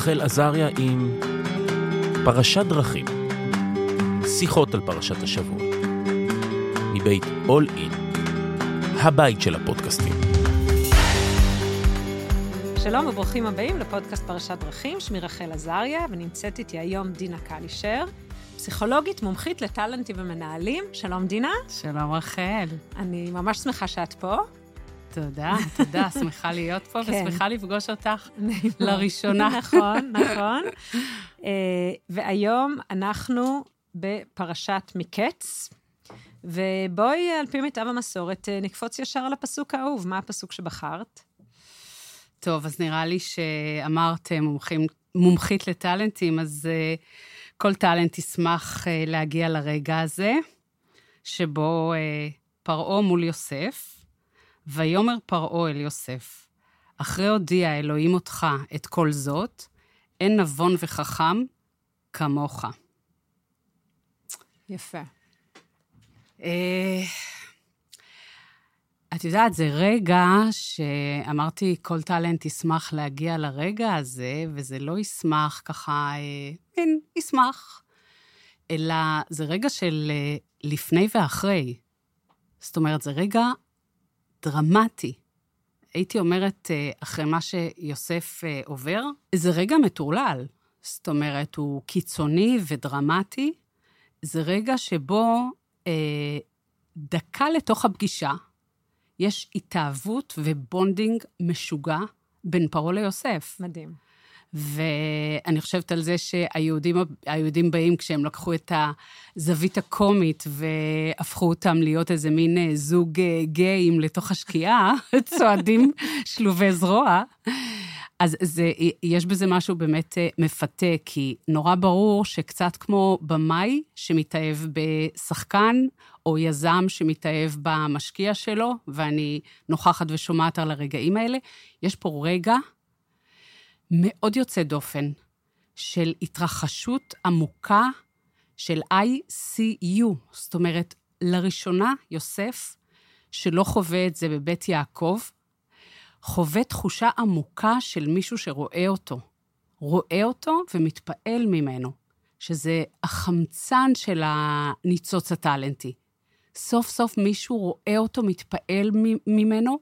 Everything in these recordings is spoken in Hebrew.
רחל עזריה עם פרשת דרכים. שיחות על פרשת השבוע. מבית All In, הבית של הפודקאסטים. שלום וברוכים הבאים לפודקאסט פרשת דרכים, שמי רחל עזריה, ונמצאת איתי היום דינה קלישר, פסיכולוגית מומחית לטלנטים ומנהלים. שלום דינה. שלום רחל. אני ממש שמחה שאת פה. תודה, שמחה להיות פה ושמחה לפגוש אותך לראשונה. נכון. והיום אנחנו בפרשת מקץ, ובואי על פי מיטב המסורת נקפוץ ישר על הפסוק האהוב. מה הפסוק שבחרת? טוב, אז נראה לי שאמרת מומחית לטלנטים, אז כל טלנט ישמח להגיע לרגע הזה, שבו פרעה מול יוסף, ויאמר פרעה אל יוסף, אחרי הודיע אלוהים אותך את כל זאת, אין נבון וחכם כמוך. יפה. את יודעת, זה רגע שאמרתי, כל טלנט ישמח להגיע לרגע הזה, וזה לא ישמח ככה, ישמח, אלא זה רגע של לפני ואחרי. זאת אומרת, זה רגע דרמטי. הייתי אומרת, אחרי מה שיוסף עובר, זה רגע מטורלל. זאת אומרת, הוא קיצוני ודרמטי. זה רגע שבו דקה לתוך הפגישה, יש התאהבות ובונדינג משוגע בין פרעה ליוסף. מדהים. ואני חושבת על זה שהיהודים באים כשהם לקחו את הזווית הקומית והפכו אותם להיות איזה מין זוג גאים לתוך השקיעה, צועדים שלובי זרוע. אז יש בזה משהו באמת מפתה, כי נורא ברור שקצת כמו במאי שמתאהב בשחקן, או יזם שמתאהב במשקיע שלו, ואני נוכחת ושומעת על הרגעים האלה, יש פה רגע מאוד יוצא דופן, של התרחשות עמוקה של ICU. זאת אומרת, לראשונה יוסף, שלא חווה את זה בבית יעקב, חווה תחושה עמוקה של מישהו שרואה אותו. רואה אותו ומתפעל ממנו, שזה החמצן של הניצוץ הטלנטי. סוף סוף מישהו רואה אותו, מתפעל ממנו,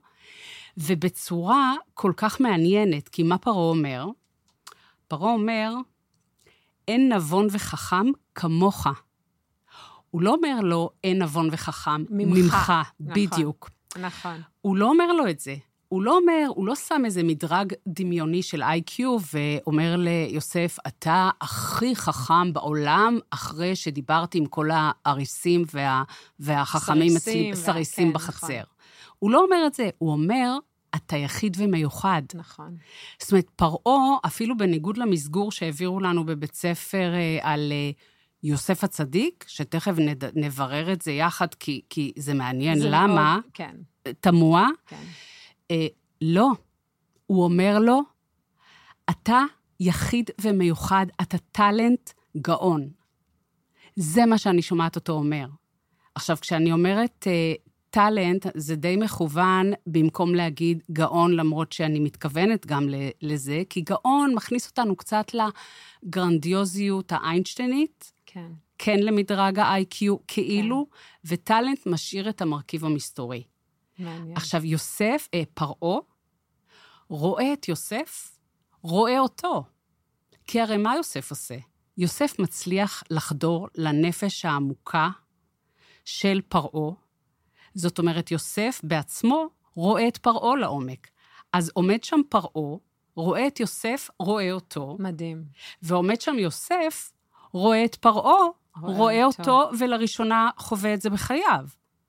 ובצורה כל כך מעניינת, כי מה פרעה אומר? פרעה אומר, אין נבון וחכם כמוך. הוא לא אומר לו, אין נבון וחכם ממך, בדיוק. נכון. הוא לא אומר לו את זה. הוא לא שם איזה מדרג דמיוני של IQ, ואומר ליוסף, אתה הכי חכם בעולם, אחרי שדיברתי עם כל האריסים והחכמים אצלי, סריסים בחצר. נכון. הוא לא אומר את זה, הוא אומר, אתה יחיד ומיוחד. נכון. זאת אומרת, פרעה, אפילו בניגוד למסגור שהעבירו לנו בבית ספר על יוסף הצדיק, שתכף נברר את זה יחד, כי זה מעניין זה למה, מאוד, כן. תמוה, כן. לא, הוא אומר לו, אתה יחיד ומיוחד, אתה טלנט גאון. זה מה שאני שומעת אותו אומר. עכשיו, כשאני אומרת טלנט, זה די מכוון במקום להגיד גאון, למרות שאני מתכוונת גם לזה, כי גאון מכניס אותנו קצת לגרנדיוזיות האיינשטיינית, כן למדרג ה-IQ כאילו, וטלנט משאיר את המרכיב המסתורי. מעניין. עכשיו, פרעה, רואה את יוסף, רואה אותו. כי הרי מה יוסף עושה? יוסף מצליח לחדור לנפש העמוקה של פרעה. זאת אומרת, יוסף בעצמו רואה את פרעה לעומק. אז עומד שם פרעה, רואה את יוסף, רואה אותו. מדהים. ועומד שם יוסף, רואה את פרעה, רואה אותו, ולראשונה חווה את זה בחייו.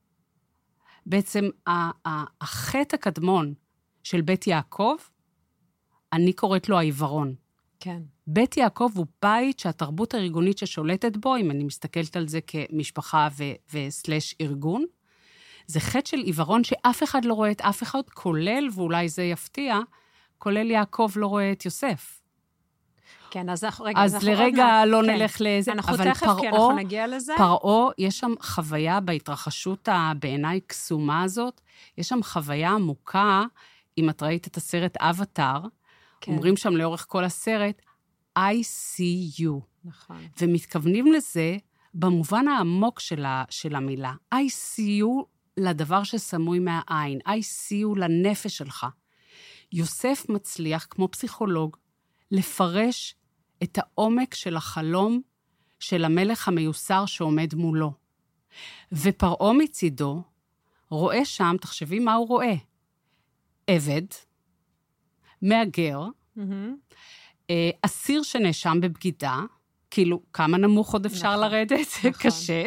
בעצם החטא הקדמון של בית יעקב, אני קוראת לו העיוורון. כן. בית יעקב הוא בית שהתרבות הארגונית ששולטת בו, אם אני מסתכלת על זה כמשפחה וסלש ארגון, זה חטא של עיוורון שאף אחד לא רואה את אף אחד, כולל, ואולי זה יפתיע, כולל יעקב לא רואה את יוסף. כן, אז לרגע לא נלך לזה, אנחנו תכף, כי אנחנו נגיע לזה. פרעה, יש שם חוויה בהתרחשות בעיניי קסומה הזאת, יש שם חוויה עמוקה, אם את ראית את הסרט אבטר, אומרים שם לאורך כל הסרט, ICU. נכון. ומתכוונים לזה במובן העמוק של המילה. ICU לדבר שסמוי מהעין, ICU לנפש שלך. יוסף מצליח, כמו פסיכולוג, לפרש את העומק של החלום של המלך המיוסר שעומד מולו. ופרעה מצידו רואה שם, תחשבי מה הוא רואה, עבד, מאגר, אסיר שנאשם בבגידה, כאילו כמה נמוך עוד אפשר לרדת, זה קשה,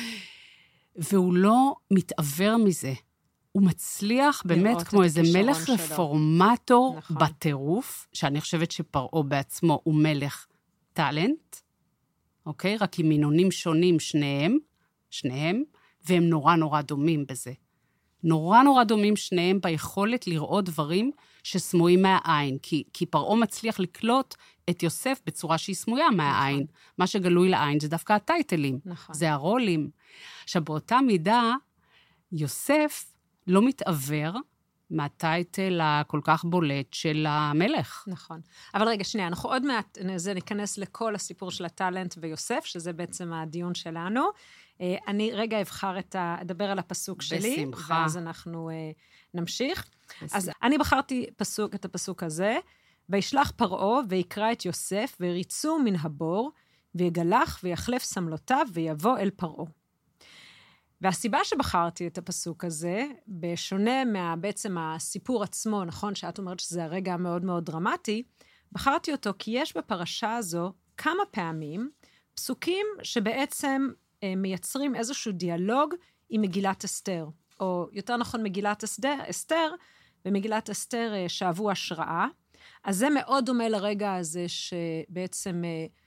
והוא לא מתעבר מזה. הוא מצליח באמת כמו איזה מלך רפורמטור בטירוף, שאני חושבת שפרעה בעצמו הוא מלך טלנט, אוקיי? רק עם מינונים שונים שניהם, והם נורא נורא דומים בזה. נורא נורא דומים שניהם ביכולת לראות דברים שסמויים מהעין, כי פרעה מצליח לקלוט את יוסף בצורה שהיא סמויה מהעין. נכון. מה שגלוי לעין זה דווקא הטייטלים, נכון. זה הרולים. עכשיו, באותה מידה, יוסף לא מתעבר מהטייטל הכל כך בולט של המלך. נכון. אבל רגע, שנייה, אנחנו עוד מעט ניכנס לכל הסיפור של הטלנט ויוסף, שזה בעצם הדיון שלנו. אני רגע אדבר על הפסוק שלי, בשמחה. ואז אנחנו נמשיך. בשמחה. אז אני בחרתי את הפסוק הזה, וישלח פרעה ויקרא את יוסף, ויריצו מן הבור, ויגלח ויחלף סמלותיו, ויבוא אל פרעה. והסיבה שבחרתי את הפסוק הזה, בשונה בעצם הסיפור עצמו, נכון, שאת אומרת שזה הרגע מאוד מאוד דרמטי, בחרתי אותו כי יש בפרשה הזו כמה פעמים פסוקים שבעצם מייצרים איזשהו דיאלוג עם מגילת אסתר, או יותר נכון מגילת אסתר, ומגילת אסתר שאבו השראה. אז זה מאוד דומה לרגע הזה שבעצם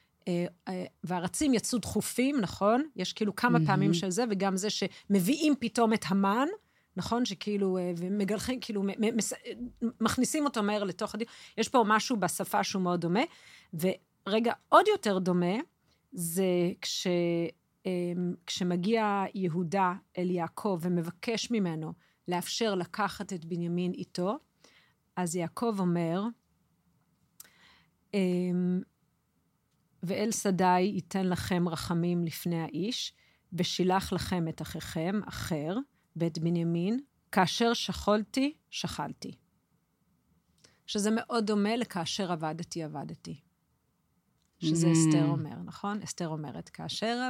והארצים יצאו דחופים, נכון? יש כאילו כמה פעמים של זה, וגם זה שמביאים פתאום את המן, נכון? שכאילו, ומגלחים, כאילו, מכניסים אותו מהר לתוך הדיון. יש פה משהו בשפה שהוא מאוד דומה, ורגע עוד יותר דומה, זה כשמגיע יהודה אל יעקב, ומבקש ממנו לאפשר לקחת את בנימין איתו, אז יעקב אומר, ואל שדי ייתן לכם רחמים לפני האיש, ושילח לכם את אחיכם אחר, בית בנימין, כאשר שכלתי, שכלתי. שזה מאוד דומה לכאשר עבדתי. שזה אסתר אומר, נכון? אסתר אומרת, כאשר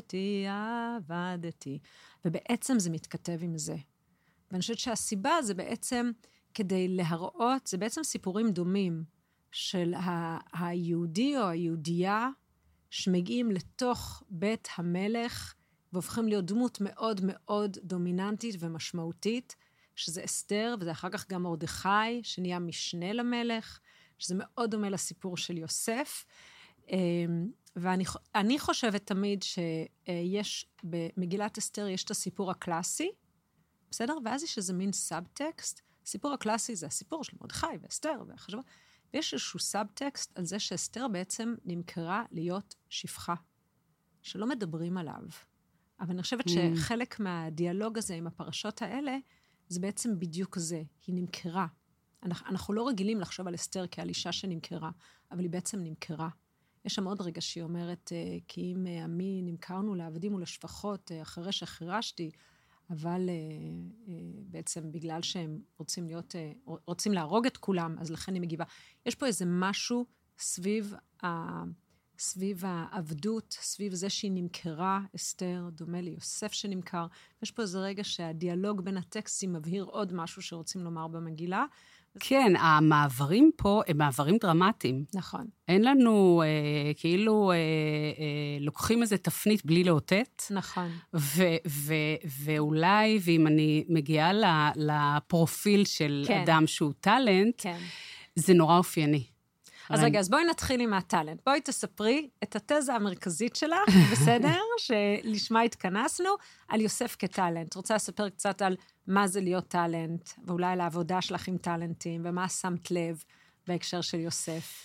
עבדתי. ובעצם זה מתכתב עם זה. ואני חושבת שהסיבה זה בעצם כדי להראות, זה בעצם סיפורים דומים, של היהודי או היהודייה שמגיעים לתוך בית המלך והופכים להיות דמות מאוד מאוד דומיננטית ומשמעותית, שזה אסתר, וזה אחר כך גם מרדכי, שנהיה משנה למלך, שזה מאוד דומה לסיפור של יוסף. ואני חושבת תמיד שיש, במגילת אסתר יש את הסיפור הקלאסי, בסדר? ואז יש איזה מין סאבטקסט. הסיפור הקלאסי זה הסיפור של מרדכי ואסתר והחשבה. ויש איזשהו סאבטקסט על זה שאסתר בעצם נמכרה להיות שפחה, שלא מדברים עליו. אבל אני חושבת שחלק מהדיאלוג הזה עם הפרשות האלה, זה בעצם בדיוק זה, היא נמכרה. אנחנו לא רגילים לחשוב על אסתר כעל אישה שנמכרה, אבל היא בעצם נמכרה. יש שם עוד רגע שהיא אומרת, כי אם עמי נמכרנו לעבדים ולשפחות אחרי שחירשתי, אבל בעצם בגלל שהם רוצים להרוג את כולם, אז לכן היא מגיבה. יש פה איזה משהו סביב העבדות, סביב זה שהיא נמכרה, אסתר, דומה ליוסף שנמכר. יש פה איזה רגע שהדיאלוג בין הטקסטים מבהיר עוד משהו שרוצים לומר במגילה. כן, המעברים פה הם מעברים דרמטיים. נכון. אין לנו, כאילו, לוקחים איזה תפנית בלי לאותת. נכון. ואולי, ואם אני מגיעה לפרופיל של אדם שהוא טלנט, זה נורא אופייני. אז רגע, אז בואי נתחיל עם הטלנט. בואי תספרי את התזה המרכזית שלך, בסדר? שלשמה התכנסנו, על יוסף כטלנט. רוצה לספר קצת על מה זה להיות טלנט, ואולי על העבודה שלך עם טלנטים, ומה שמת לב בהקשר של יוסף.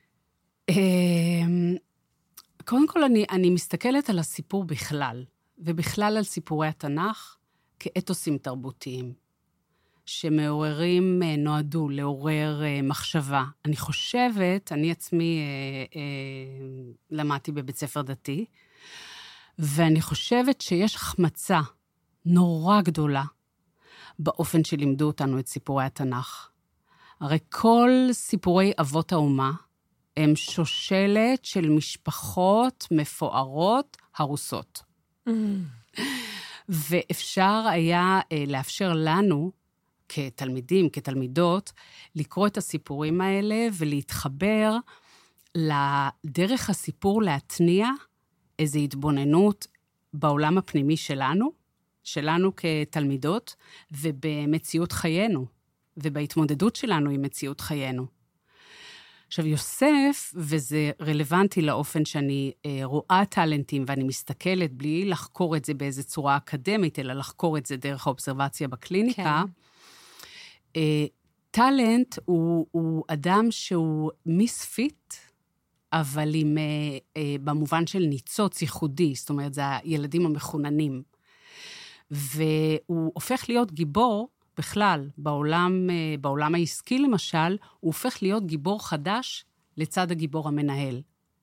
קודם כל, אני מסתכלת על הסיפור בכלל, ובכלל על סיפורי התנ"ך כאתוסים תרבותיים. שמעוררים, נועדו לעורר מחשבה. אני חושבת, אני עצמי למדתי בבית ספר דתי, ואני חושבת שיש החמצה נורא גדולה באופן שלימדו אותנו את סיפורי התנ"ך. הרי כל סיפורי אבות האומה הם שושלת של משפחות מפוארות הרוסות. ואפשר היה לאפשר לנו, כתלמידים, כתלמידות, לקרוא את הסיפורים האלה ולהתחבר לדרך הסיפור להתניע איזו התבוננות בעולם הפנימי שלנו כתלמידות, ובמציאות חיינו, ובהתמודדות שלנו עם מציאות חיינו. עכשיו, יוסף, וזה רלוונטי לאופן שאני רואה טלנטים, ואני מסתכלת בלי לחקור את זה באיזו צורה אקדמית, אלא לחקור את זה דרך האובזרבציה בקליניקה. כן. טלנט הוא אדם שהוא מיספיט, אבל במובן של ניצוץ ייחודי, זאת אומרת, זה הילדים המחוננים. והוא הופך להיות גיבור, בכלל, בעולם העסקי למשל, הוא הופך להיות גיבור חדש לצד הגיבור המנהל.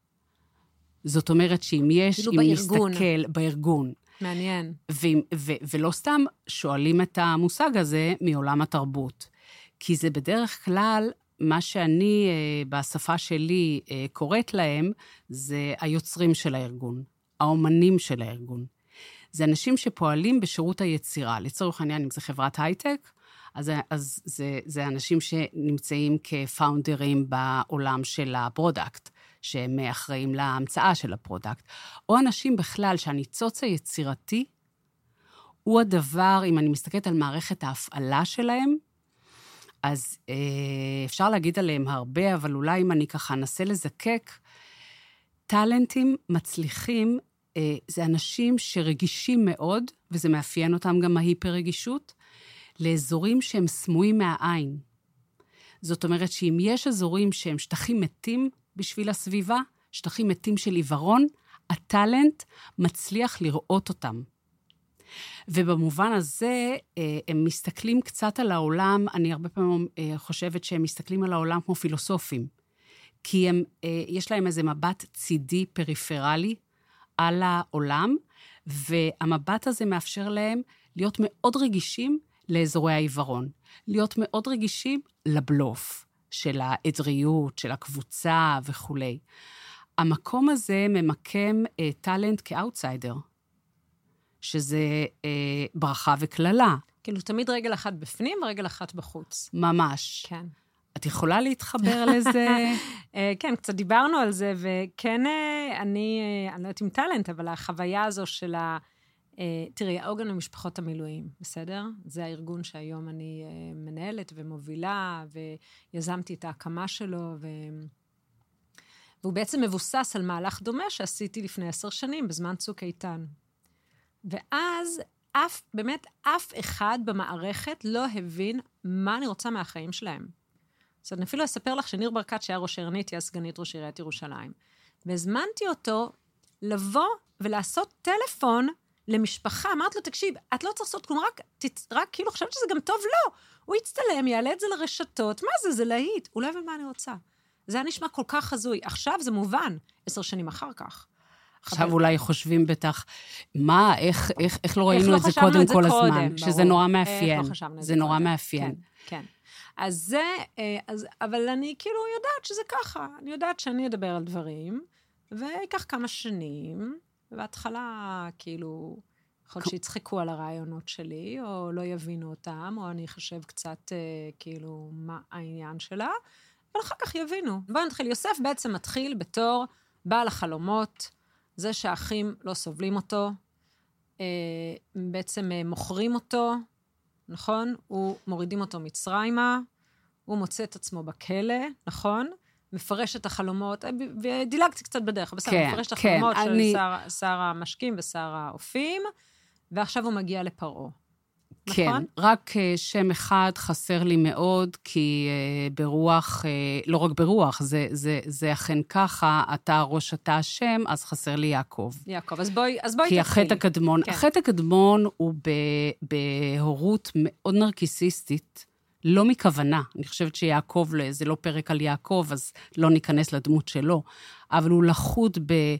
זאת אומרת שאם יש, אם נסתכל בארגון. מעניין. ולא סתם שואלים את המושג הזה מעולם התרבות. כי זה בדרך כלל, מה שאני בשפה שלי קוראת להם, זה היוצרים של הארגון, האומנים של הארגון. זה אנשים שפועלים בשירות היצירה. לצורך העניין, אם זה חברת הייטק, אז זה אנשים שנמצאים כפאונדרים בעולם של הפרודקט, שהם אחראים להמצאה של הפרודקט. או אנשים בכלל שהניצוץ היצירתי הוא הדבר, אם אני מסתכלת על מערכת ההפעלה שלהם, אז אפשר להגיד עליהם הרבה, אבל אולי אם אני ככה אנסה לזקק, טלנטים מצליחים, זה אנשים שרגישים מאוד, וזה מאפיין אותם גם ההיפר-רגישות, לאזורים שהם סמויים מהעין. זאת אומרת שאם יש אזורים שהם שטחים מתים בשביל הסביבה, שטחים מתים של עיוורון, הטלנט מצליח לראות אותם. ובמובן הזה, הם מסתכלים קצת על העולם, אני הרבה פעמים חושבת שהם מסתכלים על העולם כמו פילוסופים, כי יש להם איזה מבט צידי פריפרלי על העולם, והמבט הזה מאפשר להם להיות מאוד רגישים לאזורי העיוורון, להיות מאוד רגישים לבלוף של העדריות, של הקבוצה וכו'. המקום הזה ממקם טלנט כאוטסיידר, שזה ברכה וכללה. כאילו, תמיד רגל אחת בפנים, רגל אחת בחוץ. ממש. כן. את יכולה להתחבר לזה? כן, קצת דיברנו על זה, וכן, אני לא יודעת עם טלנט, אבל החוויה הזו של תראי, העוגן למשפחות המילואים, בסדר? זה הארגון שהיום אני מנהלת ומובילה, ויזמתי את ההקמה שלו, והוא בעצם מבוסס על מהלך דומה שעשיתי לפני 10 שנים, בזמן צוק איתן. ואז באמת אף אחד במערכת לא הבין מה אני רוצה מהחיים שלהם. אז אני אפילו אספר לך שניר ברקת, שהיה ראש עירונית, היה סגנית ראש עיריית ירושלים. והזמנתי אותו לבוא ולעשות טלפון למשפחה. אמרת לו, תקשיב, את לא צריך לעשות כלום, רק כאילו חושבת שזה גם טוב, לא. הוא יצטלם, יעלה את זה לרשתות. מה זה? זה להיט. הוא לא הבין מה אני רוצה. זה היה נשמע כל כך חזוי. עכשיו זה מובן, 10 שנים אחר כך. עכשיו אולי חושבים בטח, מה, איך לא ראינו את זה קודם כל הזמן? שזה נורא מאפיין. זה נורא מאפיין. כן. אז זה, אבל אני כאילו יודעת שזה ככה. אני יודעת שאני אדבר על דברים, ויקח כמה שנים, ובהתחלה כאילו, יכול להיות שיצחקו על הרעיונות שלי, או לא יבינו אותם, או אני חושב קצת כאילו מה העניין שלה, אבל אחר כך יבינו. בואו נתחיל. יוסף בעצם מתחיל בתור בעל החלומות, זה שהאחים לא סובלים אותו, בעצם מוכרים אותו, נכון? מורידים אותו מצרימה, הוא מוצא את עצמו בכלא, נכון? מפרש את החלומות, ודילגתי קצת בדרך, בסדר, כן, מפרש את החלומות של שר המשקים ושר האופים, ועכשיו הוא מגיע לפרעה. נכון? כן, רק שם אחד חסר לי מאוד, כי ברוח, לא רק ברוח, זה אכן ככה, אתה הראש, אתה השם, אז חסר לי יעקב. יעקב, אז בואי תתחילי. כי החטא הקדמון, כן. החטא הקדמון הוא בהורות מאוד נרקיסיסטית, לא מכוונה. אני חושבת שיעקב, זה לא פרק על יעקב, אז לא ניכנס לדמות שלו, אבל הוא לחוד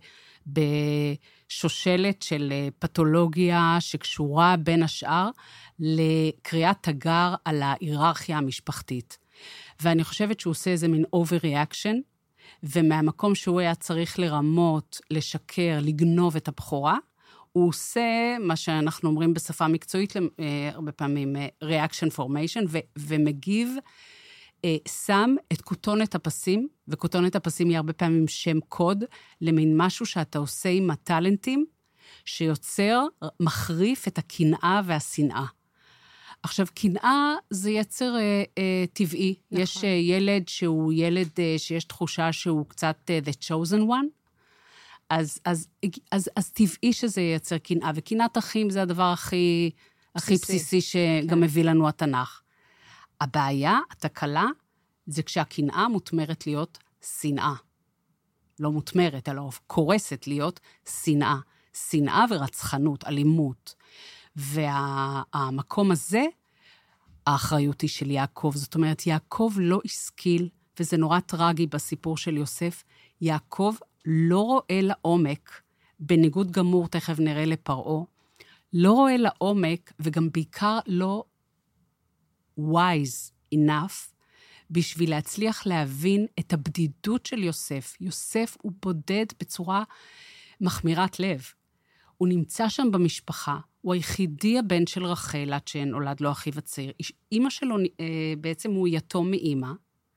בשושלת של פתולוגיה שקשורה בין השאר לקריאת תגר על ההיררכיה המשפחתית. ואני חושבת שהוא עושה איזה מין overreaction, ומהמקום שהוא היה צריך לרמות, לשקר, לגנוב את הבכורה, הוא עושה מה שאנחנו אומרים בשפה מקצועית, הרבה פעמים reaction formation, ומגיב, שם את כותונת הפסים, וכותונת הפסים היא הרבה פעמים שם קוד, למין משהו שאתה עושה עם הטלנטים, שיוצר, מחריף את הקנאה והשנאה. עכשיו, קנאה זה יצר טבעי. נכון. יש ילד שהוא ילד שיש תחושה שהוא קצת the chosen one, אז טבעי שזה ייצר קנאה, וקנאת אחים זה הדבר הכי בסיסי שגם מביא לנו התנ"ך. הבעיה, התקלה, זה כשהקנאה מותמרת להיות שנאה. לא מותמרת, אלא קורסת להיות שנאה. שנאה ורצחנות, אלימות. והמקום הזה, האחריות היא של יעקב. זאת אומרת, יעקב לא השכיל, וזה נורא טרגי בסיפור של יוסף, יעקב לא רואה לעומק, בניגוד גמור, תכף נראה לפרעה, לא רואה לעומק, וגם בעיקר לא wise enough, בשביל להצליח להבין את הבדידות של יוסף. יוסף הוא בודד בצורה מחמירת לב. הוא נמצא שם במשפחה, הוא היחידי הבן של רחל, עד שנולד לו אחיו הצעיר. אמא שלו בעצם הוא יתום מאמא,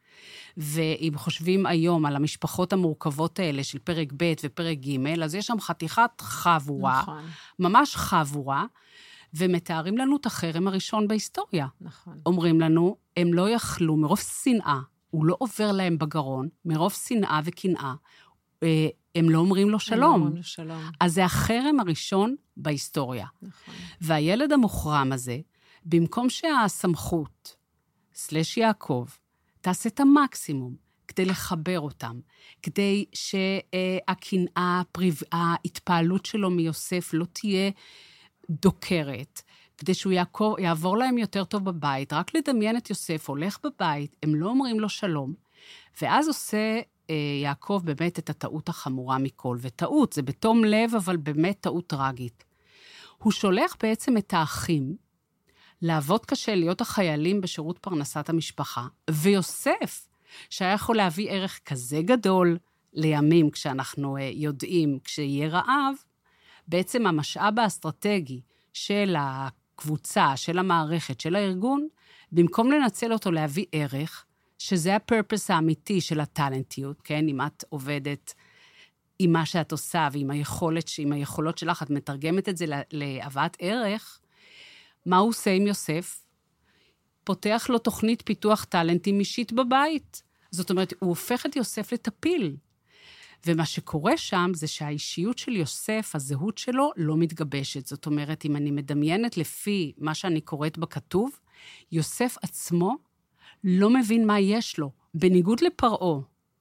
ואם חושבים היום על המשפחות המורכבות האלה של פרק ב' ופרק ג', אז יש שם חתיכת חבורה, נכון. ממש חבורה, ומתארים לנו את החרם הראשון בהיסטוריה. נכון. אומרים לנו, הם לא יכלו, מרוב שנאה, הוא לא עובר להם בגרון, מרוב שנאה וקנאה, הם לא אומרים לו שלום. הם לא אומרים לו שלום. אז זה החרם הראשון בהיסטוריה. נכון. והילד המוחרם הזה, במקום שהסמכות, סלש יעקב, תעשה את המקסימום כדי לחבר אותם, כדי שהקנאה, ההתפעלות שלו מיוסף לא תהיה דוקרת, כדי שהוא יעבור להם יותר טוב בבית, רק לדמיין את יוסף, הולך בבית, הם לא אומרים לו שלום, ואז עושה יעקב באמת את הטעות החמורה מכל, וטעות, זה בתום לב, אבל באמת טעות טרגית. הוא שולח בעצם את האחים, לעבוד קשה, להיות החיילים בשירות פרנסת המשפחה, ויוסף, שהיה יכול להביא ערך כזה גדול לימים, כשאנחנו יודעים, כשיהיה רעב, בעצם המשאב האסטרטגי של הקבוצה, של המערכת, של הארגון, במקום לנצל אותו להביא ערך, שזה הפרפס האמיתי של הטלנטיות, כן? אם את עובדת עם מה שאת עושה, ועם היכולות שלך, את מתרגמת את זה להבאת ערך, מה הוא עושה עם יוסף? פותח לו תוכנית פיתוח טלנטים אישית בבית. זאת אומרת, הוא הופך את יוסף לטפיל. ומה שקורה שם זה שהאישיות של יוסף, הזהות שלו, לא מתגבשת. זאת אומרת, אם אני מדמיינת לפי מה שאני קוראת בכתוב, יוסף עצמו לא מבין מה יש לו. בניגוד לפרעה,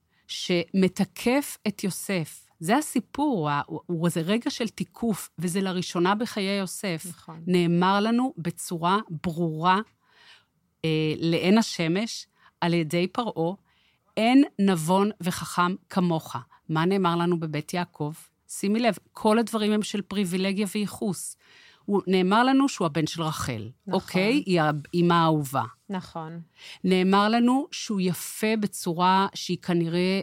שמתקף את יוסף, זה הסיפור, הוא איזה רגע של תיקוף, וזה לראשונה בחיי יוסף. נכון. נאמר לנו בצורה ברורה, לעין השמש, על ידי פרעה, אין נבון וחכם כמוך. מה נאמר לנו בבית יעקב? שימי לב, כל הדברים הם של פריבילגיה וייחוס. הוא נאמר לנו שהוא הבן של רחל. נכון. אוקיי? היא האמא האהובה. נכון. נאמר לנו שהוא יפה בצורה שהיא כנראה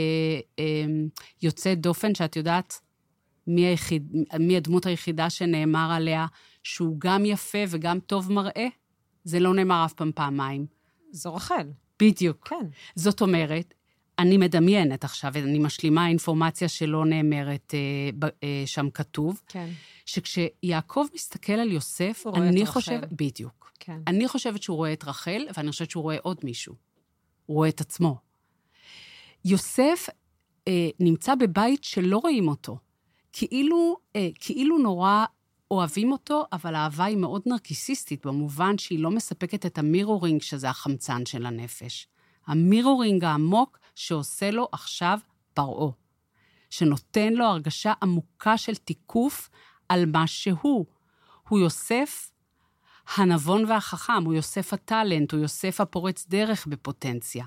יוצאת דופן, שאת יודעת מי הדמות היחידה שנאמר עליה, שהוא גם יפה וגם טוב מראה. זה לא נאמר אף פעמיים. זו רחל. בדיוק. כן. זאת אומרת, אני מדמיינת עכשיו, אני משלימה אינפורמציה שלא נאמרת שם כתוב, כן. שכשיעקב מסתכל על יוסף, אני חושבת, בדיוק. כן. אני חושבת שהוא רואה את רחל, ואני חושבת שהוא רואה עוד מישהו. הוא רואה את עצמו. יוסף נמצא בבית שלא רואים אותו, כאילו נורא אוהבים אותו, אבל האהבה היא מאוד נרקיסיסטית, במובן שהיא לא מספקת את המירורינג, שזה החמצן של הנפש. המירורינג העמוק שעושה לו עכשיו פרעה, שנותן לו הרגשה עמוקה של תיקוף על מה שהוא. הוא יוסף הנבון והחכם, הוא יוסף הטלנט, הוא יוסף הפורץ דרך בפוטנציה.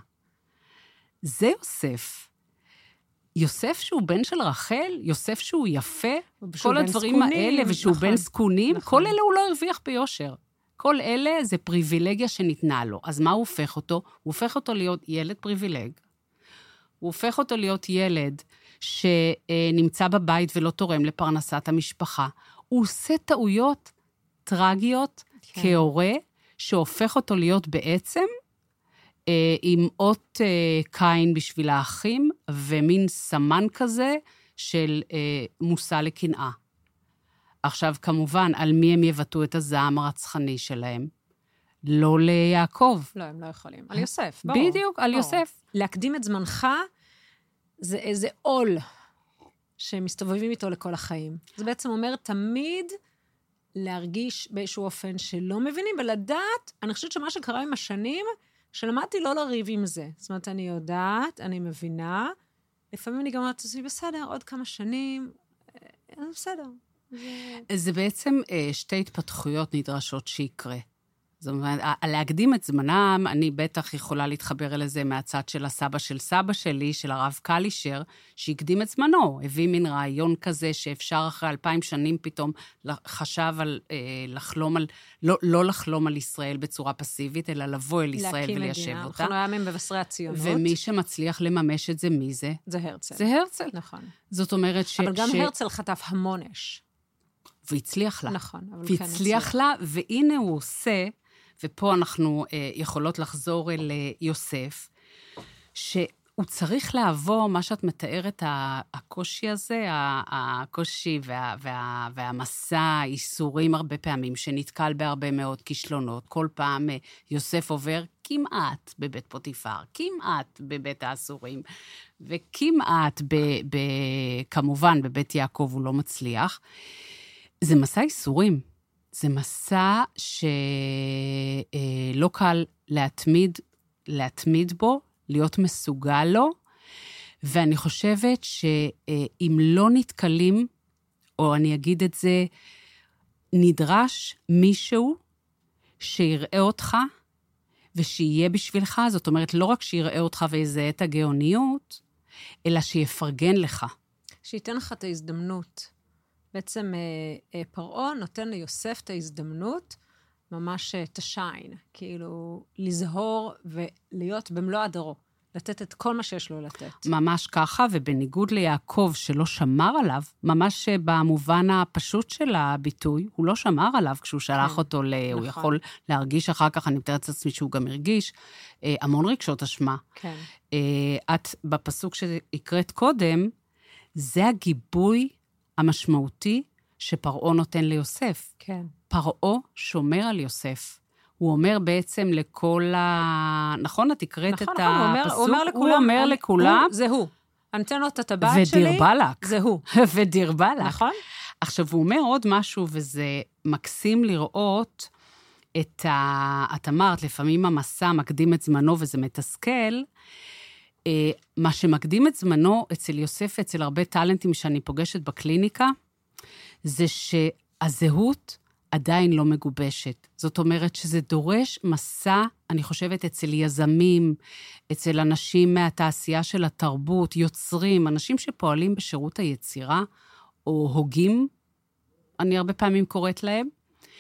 זה יוסף. יוסף שהוא בן של רחל, יוסף שהוא יפה, כל הדברים האלה, ושהוא בן זקונים, כל אלה הוא לא הרוויח ביושר. כל אלה זה פריבילגיה שניתנה לו. אז מה הוא הופך אותו? הוא הופך אותו להיות ילד פריבילג. הוא הופך אותו להיות ילד שנמצא בבית ולא תורם לפרנסת המשפחה. הוא עושה טעויות טרגיות כהורה, שהופך אותו להיות בעצם עם אות קין בשביל האחים, ומין סמן כזה של מושא לקנאה. עכשיו, כמובן, על מי הם יבטאו את הזעם הרצחני שלהם? לא ליעקב. לא, הם לא יכולים. על יוסף, ברור. בדיוק, על יוסף. להקדים את זמנך, זה איזה עול שמסתובבים איתו לכל החיים. זה בעצם אומר תמיד להרגיש באיזשהו אופן שלא מבינים, ולדעת, אני חושבת שמה שקרה עם השנים, שלמדתי לא לריב עם זה. זאת אומרת, אני יודעת, אני מבינה, לפעמים אני גם אומרת, בסדר, עוד כמה שנים, בסדר. זה בעצם שתי התפתחויות נדרשות שיקרה. זאת אומרת, להקדים את זמנם, אני בטח יכולה להתחבר אל זה מהצד של הסבא של סבא שלי, של הרב קלישר, שהקדים את זמנו. הביא מין רעיון כזה שאפשר אחרי 2000 שנים פתאום חשב על לחלום על, לא לחלום על ישראל בצורה פסיבית, אלא לבוא אל ישראל וליישב אותה. אנחנו הימים בבשרי הציונות. ומי שמצליח לממש את זה, מי זה? זה הרצל. זה הרצל. נכון. זאת אומרת אבל גם הרצל חטף המון אש. והצליח לה. נכון, אבל כן הצליח לה, והנה הוא עושה, ופה אנחנו יכולות לחזור אל יוסף, שהוא צריך לעבור, מה שאת מתארת, הקושי הזה, הקושי והמסע, האיסורים הרבה פעמים, שנתקל בהרבה מאוד כישלונות. כל פעם יוסף עובר כמעט בבית פוטיפר, כמעט בבית האסורים, וכמעט, כמובן, בבית יעקב הוא לא מצליח. זה מסע איסורים. זה מסע שלא קל להתמיד בו, להיות מסוגל לו, ואני חושבת שאם לא נתקלים, או אני אגיד את זה, נדרש מישהו שיראה אותך, ושיהיה בשבילך, זאת אומרת, לא רק שיראה אותך ויזהה את הגאוניות, אלא שיפרגן לך. שייתן לך את ההזדמנות. בעצם פרעה נותן ליוסף את ההזדמנות, ממש תשיין, כאילו לזהור ולהיות במלוא הדרו, לתת את כל מה שיש לו לתת. ממש ככה, ובניגוד ליעקב שלא שמר עליו, ממש במובן הפשוט של הביטוי, הוא לא שמר עליו כשהוא שלח אותו, הוא יכול להרגיש אחר כך, אני מתארת את עצמי שהוא גם הרגיש, המון רגשות אשמה. כן. את בפסוק שהקראת קודם, זה הגיבוי המשמעותי שפרעה נותן ליוסף. כן. פרעה שומר על יוסף. הוא אומר בעצם לכל נכון, את הקראת את הפסוק? הוא אומר לכולם. זה הוא. אני אתן לו את הטבעת שלי. ודיר בלק. זה הוא. ודיר בלק. נכון. עכשיו, הוא אומר עוד משהו, וזה מקסים לראות את את אמרת, לפעמים המסע מקדים את זמנו, וזה מתסכל, מה שמקדים את זמנו אצל יוסף, אצל הרבה טלנטים שאני פוגשת בקליניקה, זה שהזהות עדיין לא מגובשת. זאת אומרת שזה דורש מסע, אני חושבת, אצל יזמים, אצל אנשים מהתעשייה של התרבות, יוצרים, אנשים שפועלים בשירות היצירה, או הוגים, אני הרבה פעמים קוראת להם,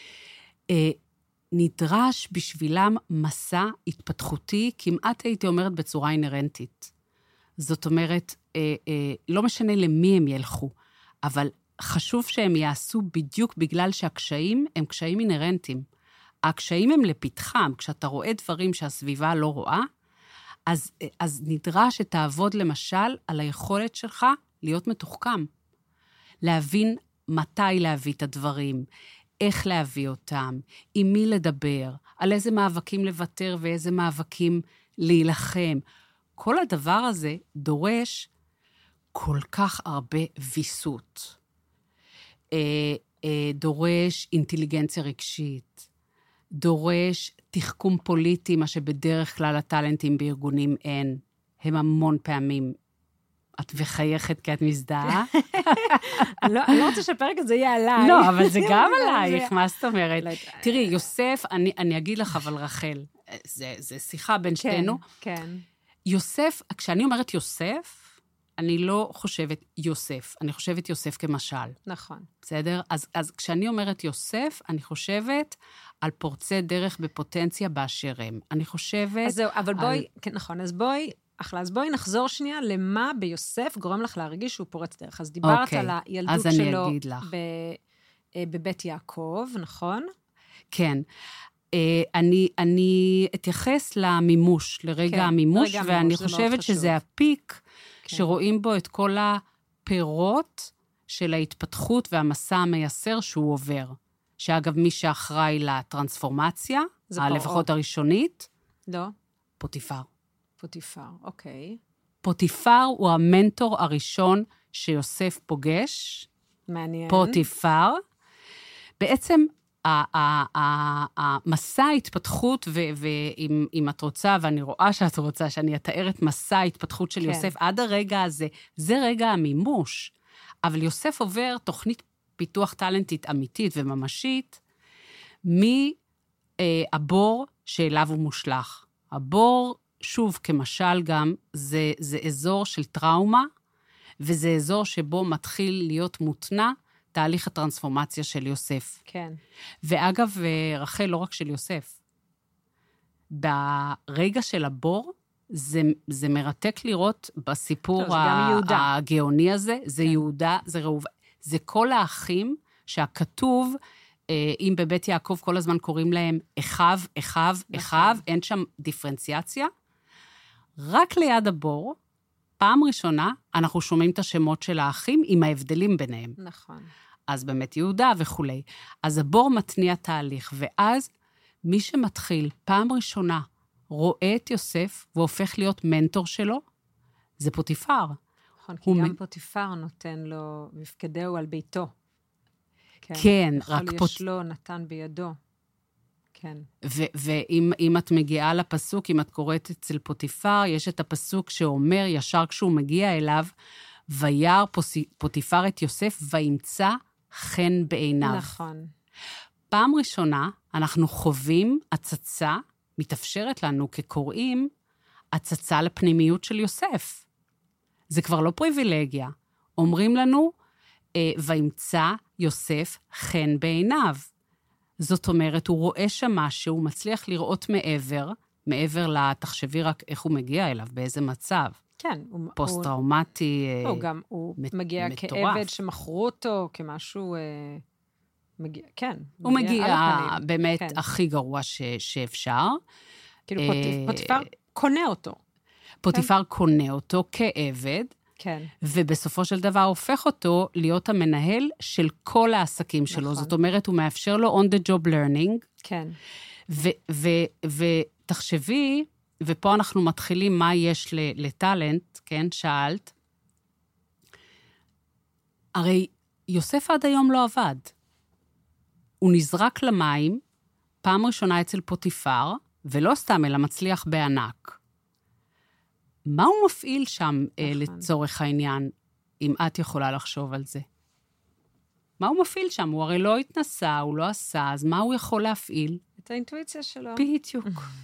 נדרש בשבילם מסע התפתחותי, כמעט הייתי אומרת בצורה אינרנטית. זאת אומרת, לא משנה למי הם ילכו, אבל חשוב שהם יעשו בדיוק בגלל שהקשיים הם קשיים אינרנטיים. הקשיים הם לפתחם, כשאתה רואה דברים שהסביבה לא רואה, אז נדרש שתעבוד למשל על היכולת שלך להיות מתוחכם. להבין מתי להביא את הדברים, איך להביא אותם, עם מי לדבר, על איזה מאבקים לוותר ואיזה מאבקים להילחם. כל הדבר הזה דורש כל כך הרבה ויסות. דורש אינטליגנציה רגשית, דורש תחכום פוליטי, מה שבדרך כלל הטלנטים בארגונים אין. הם המון פעמים, את וחייכת כי את מזדהה. אני לא רוצה שהפרק הזה יהיה עליי. לא, אבל זה גם עלייך, מה זאת אומרת? תראי, יוסף, אני אגיד לך, אבל רחל, זה שיחה בין שתינו. כן. יוסף, כשאני אומרת יוסף, אני לא חושבת יוסף, אני חושבת יוסף כמשל. נכון. בסדר? אז כשאני אומרת יוסף, אני חושבת על פורצי דרך בפוטנציה באשר הם. אני חושבת... אז זהו, אבל בואי, כן, נכון, אז בואי נחזור שנייה למה ביוסף גורם לך להרגיש שהוא פורץ דרך. אז דיברת על הילדות שלו בבית יעקב, נכון? כן. אני אתייחס למימוש, לרגע המימוש, ואני חושבת שזה הפיק שרואים בו את כל הפירות של ההתפתחות והמסע המייסר שהוא עובר. שאגב, מי שאחראי לטרנספורמציה, לפחות הראשונית, לא. פוטיפר. פוטיפר, אוקיי. פוטיפר הוא המנטור הראשון שיוסף פוגש. מעניין. פוטיפר. בעצם המסע ההתפתחות, ואם את רוצה, ואני רואה שאת רוצה, שאני אתאר את מסע ההתפתחות של יוסף, עד הרגע הזה, זה רגע המימוש. אבל יוסף עובר תוכנית פיתוח טלנטית אמיתית וממשית, מהבור שאליו הוא מושלך. הבור, שוב, כמשל גם, זה אזור של טראומה, וזה אזור שבו מתחיל להיות מותנע, תהליך הטרנספורמציה של יוסף. כן. ואגב, רחל, לא רק של יוסף. ברגע של הבור, זה מרתק לראות בסיפור הגאוני הזה, זה יהודה, זה ראובן, זה כל האחים שהכתוב, אם בבית יעקב כל הזמן קוראים להם אחיו, אין שם דיפרנציאציה. רק ליד הבור, פעם ראשונה, אנחנו שומעים את השמות של האחים עם ההבדלים ביניהם. נכון. אז באמת יהודה וכולי. אז הבור מתניע תהליך, ואז מי שמתחיל פעם ראשונה רואה את יוסף והופך להיות מנטור שלו, זה פוטיפר. נכון, כי גם פוטיפר נותן לו, מפקדהו על ביתו. כן, רק יש לו נתן בידו. כן. ואם את מגיעה לפסוק, אם את קוראת אצל פוטיפר, יש את הפסוק שאומר, ישר כשהוא מגיע אליו, וירא פוטיפר את יוסף, וימצא חן בעיניו. נכון. פעם ראשונה, אנחנו חווים הצצה, מתאפשרת לנו כקוראים, הצצה לפנימיות של יוסף. זה כבר לא פריבילגיה. אומרים לנו, וימצא יוסף חן בעיניו. זאת אומרת, הוא רואה שם משהו, הוא מצליח לראות מעבר לתחשבי רק איך הוא מגיע אליו, באיזה מצב. כן. פוסט-טראומטי מטורף. הוא מגיע כעבד שמכרו אותו, כמשהו... כן. הוא מגיע באמת הכי גרוע שאפשר. כאילו פוטיפר קונה אותו. פוטיפר קונה אותו כעבד, כן. ובסופו של דבר הופך אותו להיות המנהל של כל העסקים שלו. זאת אומרת, הוא מאפשר לו on the job learning. כן. ותחשבי, ופה אנחנו מתחילים מה יש לטלנט, כן, שאלת. הרי יוסף עד היום לא עבד. הוא נזרק למים, פעם ראשונה אצל פוטיפר, ולא סתם, אלא מצליח בענק. מה הוא מפעיל שם לצורך העניין, אם את יכולה לחשוב על זה? מה הוא מפעיל שם? הוא הרי לא התנסה, הוא לא עשה, אז מה הוא יכול להפעיל? את האינטואיציה שלו. בדיוק.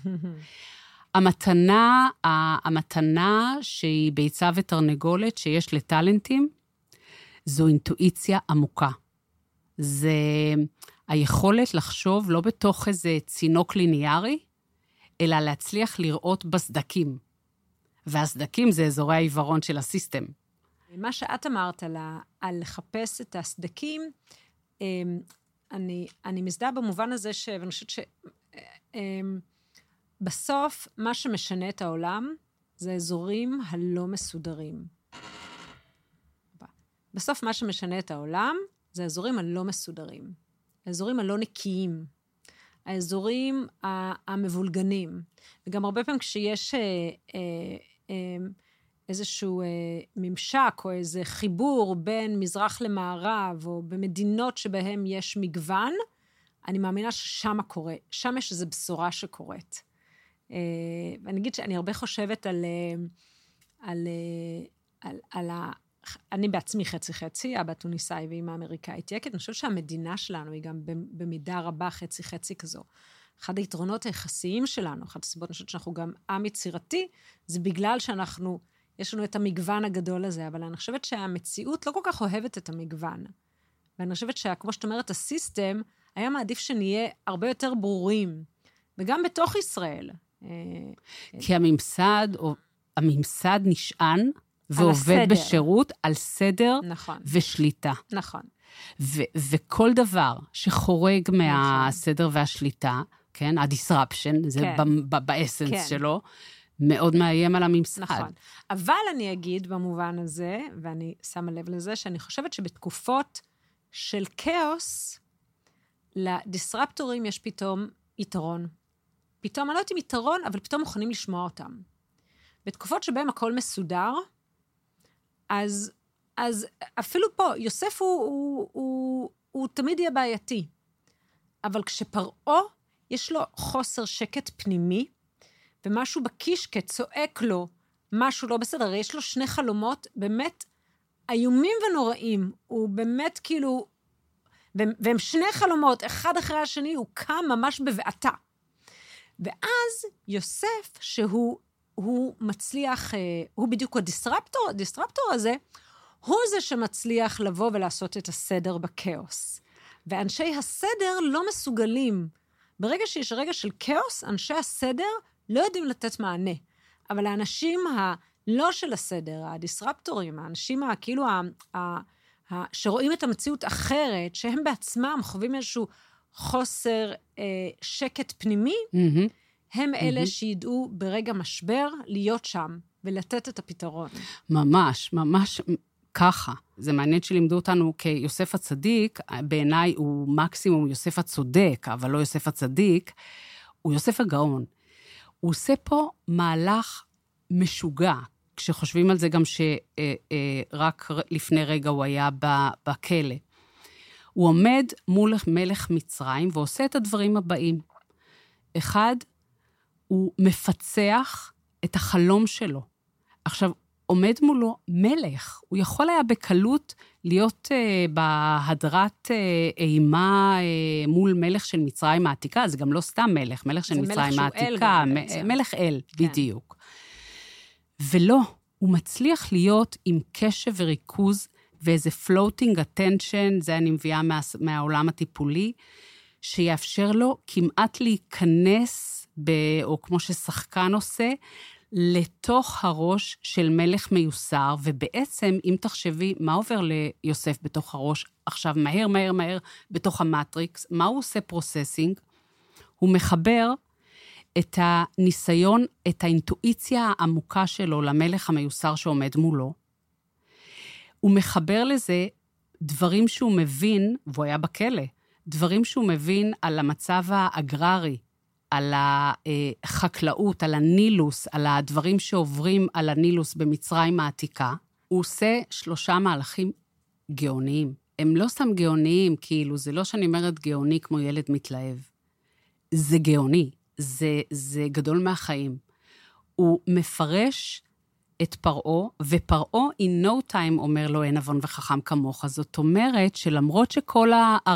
המתנה שהיא ביצה ותרנגולת שיש לטלנטים, זו אינטואיציה עמוקה. זה היכולת לחשוב לא בתוך איזה צינוק ליניארי, אלא להצליח לראות בסדקים. והסדקים זה אזורי העיוורון של הסיסטם. מה שאת אמרת על לחפש את הסדקים, אני מזדהה במובן הזה ואני חושבת בסוף מה שמשנה את העולם זה האזורים הלא מסודרים. בסוף מה שמשנה את העולם זה האזורים הלא מסודרים. האזורים הלא נקיים. האזורים המבולגנים. וגם הרבה פעמים כשיש איזשהו ממשק או איזה חיבור בין מזרח למערב, או במדינות שבהם יש מגוון, אני מאמינה ששם קורה, שם יש איזו בשורה שקורית. ואני אגיד שאני הרבה חושבת אני בעצמי חצי-חצי, אבא טוניסאי ואמא אמריקאית יקת, אני חושבת שהמדינה שלנו היא גם במידה רבה חצי-חצי כזו. אחד היתרונות היחסיים שלנו, אחת הסיבות, אני חושבת שאנחנו גם עם יצירתי, זה בגלל יש לנו את המגוון הגדול הזה, אבל אני חושבת שהמציאות לא כל כך אוהבת את המגוון. ואני חושבת שכמו שאת אומרת, הסיסטם היה מעדיף שנהיה הרבה יותר ברורים, וגם בתוך ישראל. כי הממסד נשען ועובד בשירות על סדר ושליטה. נכון. וכל דבר שחורג מהסדר והשליטה, כן, ה-disruption, זה באסנס שלו, מאוד מאיים על הממסד. נכון. אבל אני אגיד במובן הזה, ואני שמה לב לזה, שאני חושבת שבתקופות של כאוס, לדיסרפטורים יש פתאום יתרון. פתאום, אני לא יודעת אם יתרון, אבל פתאום מוכנים לשמוע אותם. בתקופות שבהם הכל מסודר, אז אפילו פה, יוסף הוא תמיד יהיה בעייתי. אבל כשפרעה, יש לו חוסר שקט פנימי, ומשהו בקישקע צועק לו, משהו לא בסדר, הרי יש לו שני חלומות באמת איומים ונוראים, הוא באמת כאילו, והם שני חלומות, אחד אחרי השני, הוא קם ממש בבעתה. ואז יוסף, שהוא מצליח, הוא בדיוק הדיסרפטור הזה, הוא זה שמצליח לבוא ולעשות את הסדר בקאוס. ואנשי הסדר לא מסוגלים. ברגע שיש רגע של כאוס, אנשי הסדר לא יודעים לתת מענה. אבל האנשים לא של הסדר, הדיסרפטורים, האנשים כאילו שרואים את המציאות אחרת, שהם בעצמם חווים איזשהו חוסר שקט פנימי, הם אלה שידעו ברגע משבר להיות שם ולתת את הפתרון. ממש, ממש ככה. זה מעניין שלימדו אותנו כיוסף הצדיק, בעיניי הוא מקסימום יוסף הצודק, אבל לא יוסף הצדיק, הוא יוסף הגאון. הוא עושה פה מהלך משוגע, כשחושבים על זה גם שרק לפני רגע הוא היה בכלא. הוא עומד מול מלך מצרים ועושה את הדברים הבאים. אחד, הוא מפצח את החלום שלו. עכשיו, עומד מולו מלך. הוא יכול היה בקלות להיות בהדרת אימה מול מלך של מצרים העתיקה, זה גם לא סתם מלך, מלך של מצרים העתיקה, מלך אל, בדיוק. ולא, הוא מצליח להיות עם קשב וריכוז, ואיזה floating attention, זה אני מביאה מהעולם הטיפולי, שיאפשר לו כמעט להיכנס, או כמו ששחקן עושה, לתוך הראש של מלך מיוסר, ובעצם, אם תחשבי, מה עובר ליוסף בתוך הראש, עכשיו מהר, מהר, מהר, בתוך המטריקס, מה הוא עושה פרוססינג? הוא מחבר את הניסיון, את האינטואיציה העמוקה שלו למלך המיוסר שעומד מולו. הוא מחבר לזה דברים שהוא מבין, והוא היה בכלא, דברים שהוא מבין על המצב האגררי, על החקלאות, על הנילוס, על הדברים שעוברים על הנילוס במצרים העתיקה. הוא עושה 3 מהלכים גאוניים. הם לא סתם גאוניים, כאילו, זה לא שאני אומרת גאוני כמו ילד מתלהב. זה גאוני, זה גדול מהחיים. הוא מפרש את פרעה, ופרעה in no time אומר לו, אין נבון וחכם כמוך. זאת אומרת שלמרות שכל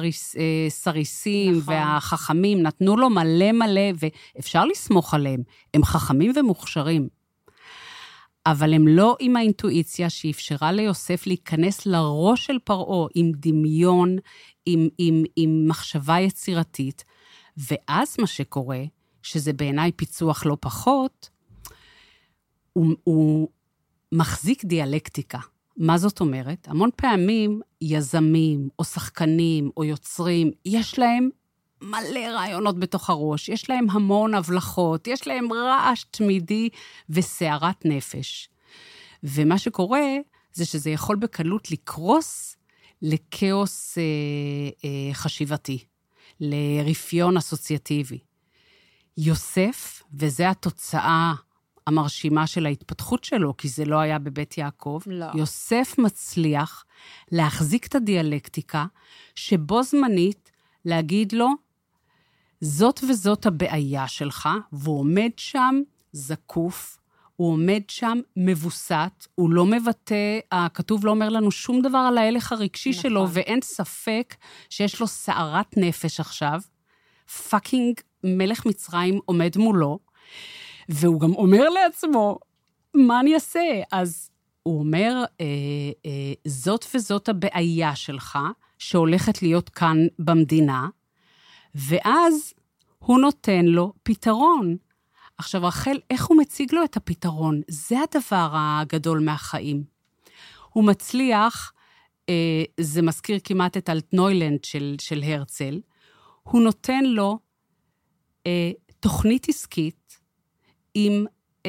הסריסים נכון. והחכמים נתנו לו מלא מלא, ואפשר לסמוך עליהם, הם חכמים ומוכשרים. אבל הם לא עם האינטואיציה שאפשרה ליוסף להיכנס לראש של פרעה, עם דמיון, עם מחשבה יצירתית, ואז מה שקורה, שזה בעיניי פיצוח לא פחות, הוא מחזיק דיאלקטיקה. מה זאת אומרת? המון פעמים יזמים, או שחקנים, או יוצרים, יש להם מלא רעיונות בתוך הראש, יש להם המון הבלחות, יש להם רעש תמידי וסערת נפש. ומה שקורה, זה שזה יכול בקלות לקרוס לקאוס חשיבתי, לרפיון אסוציאטיבי. יוסף, וזה התוצאה המרשימה של ההתפתחות שלו, כי זה לא היה בבית יעקב, לא. יוסף מצליח להחזיק את הדיאלקטיקה, שבו זמנית להגיד לו, זאת וזאת הבעיה שלך, והוא עומד שם זקוף, הוא עומד שם מבוסת, הוא לא מבטא, הכתוב לא אומר לנו שום דבר על ההלך הרגשי נכון. שלו, ואין ספק שיש לו סערת נפש עכשיו, פאקינג מלך מצרים עומד מולו, והוא גם אומר לעצמו, מה אני אעשה? אז הוא אומר, זאת וזאת הבעיה שלך, שהולכת להיות כאן במדינה, ואז הוא נותן לו פתרון. עכשיו, רחל, איך הוא מציג לו את הפתרון? זה הדבר הגדול מהחיים. הוא מצליח, זה מזכיר כמעט את אלטנוילנד של הרצל, הוא נותן לו תוכנית עסקית עם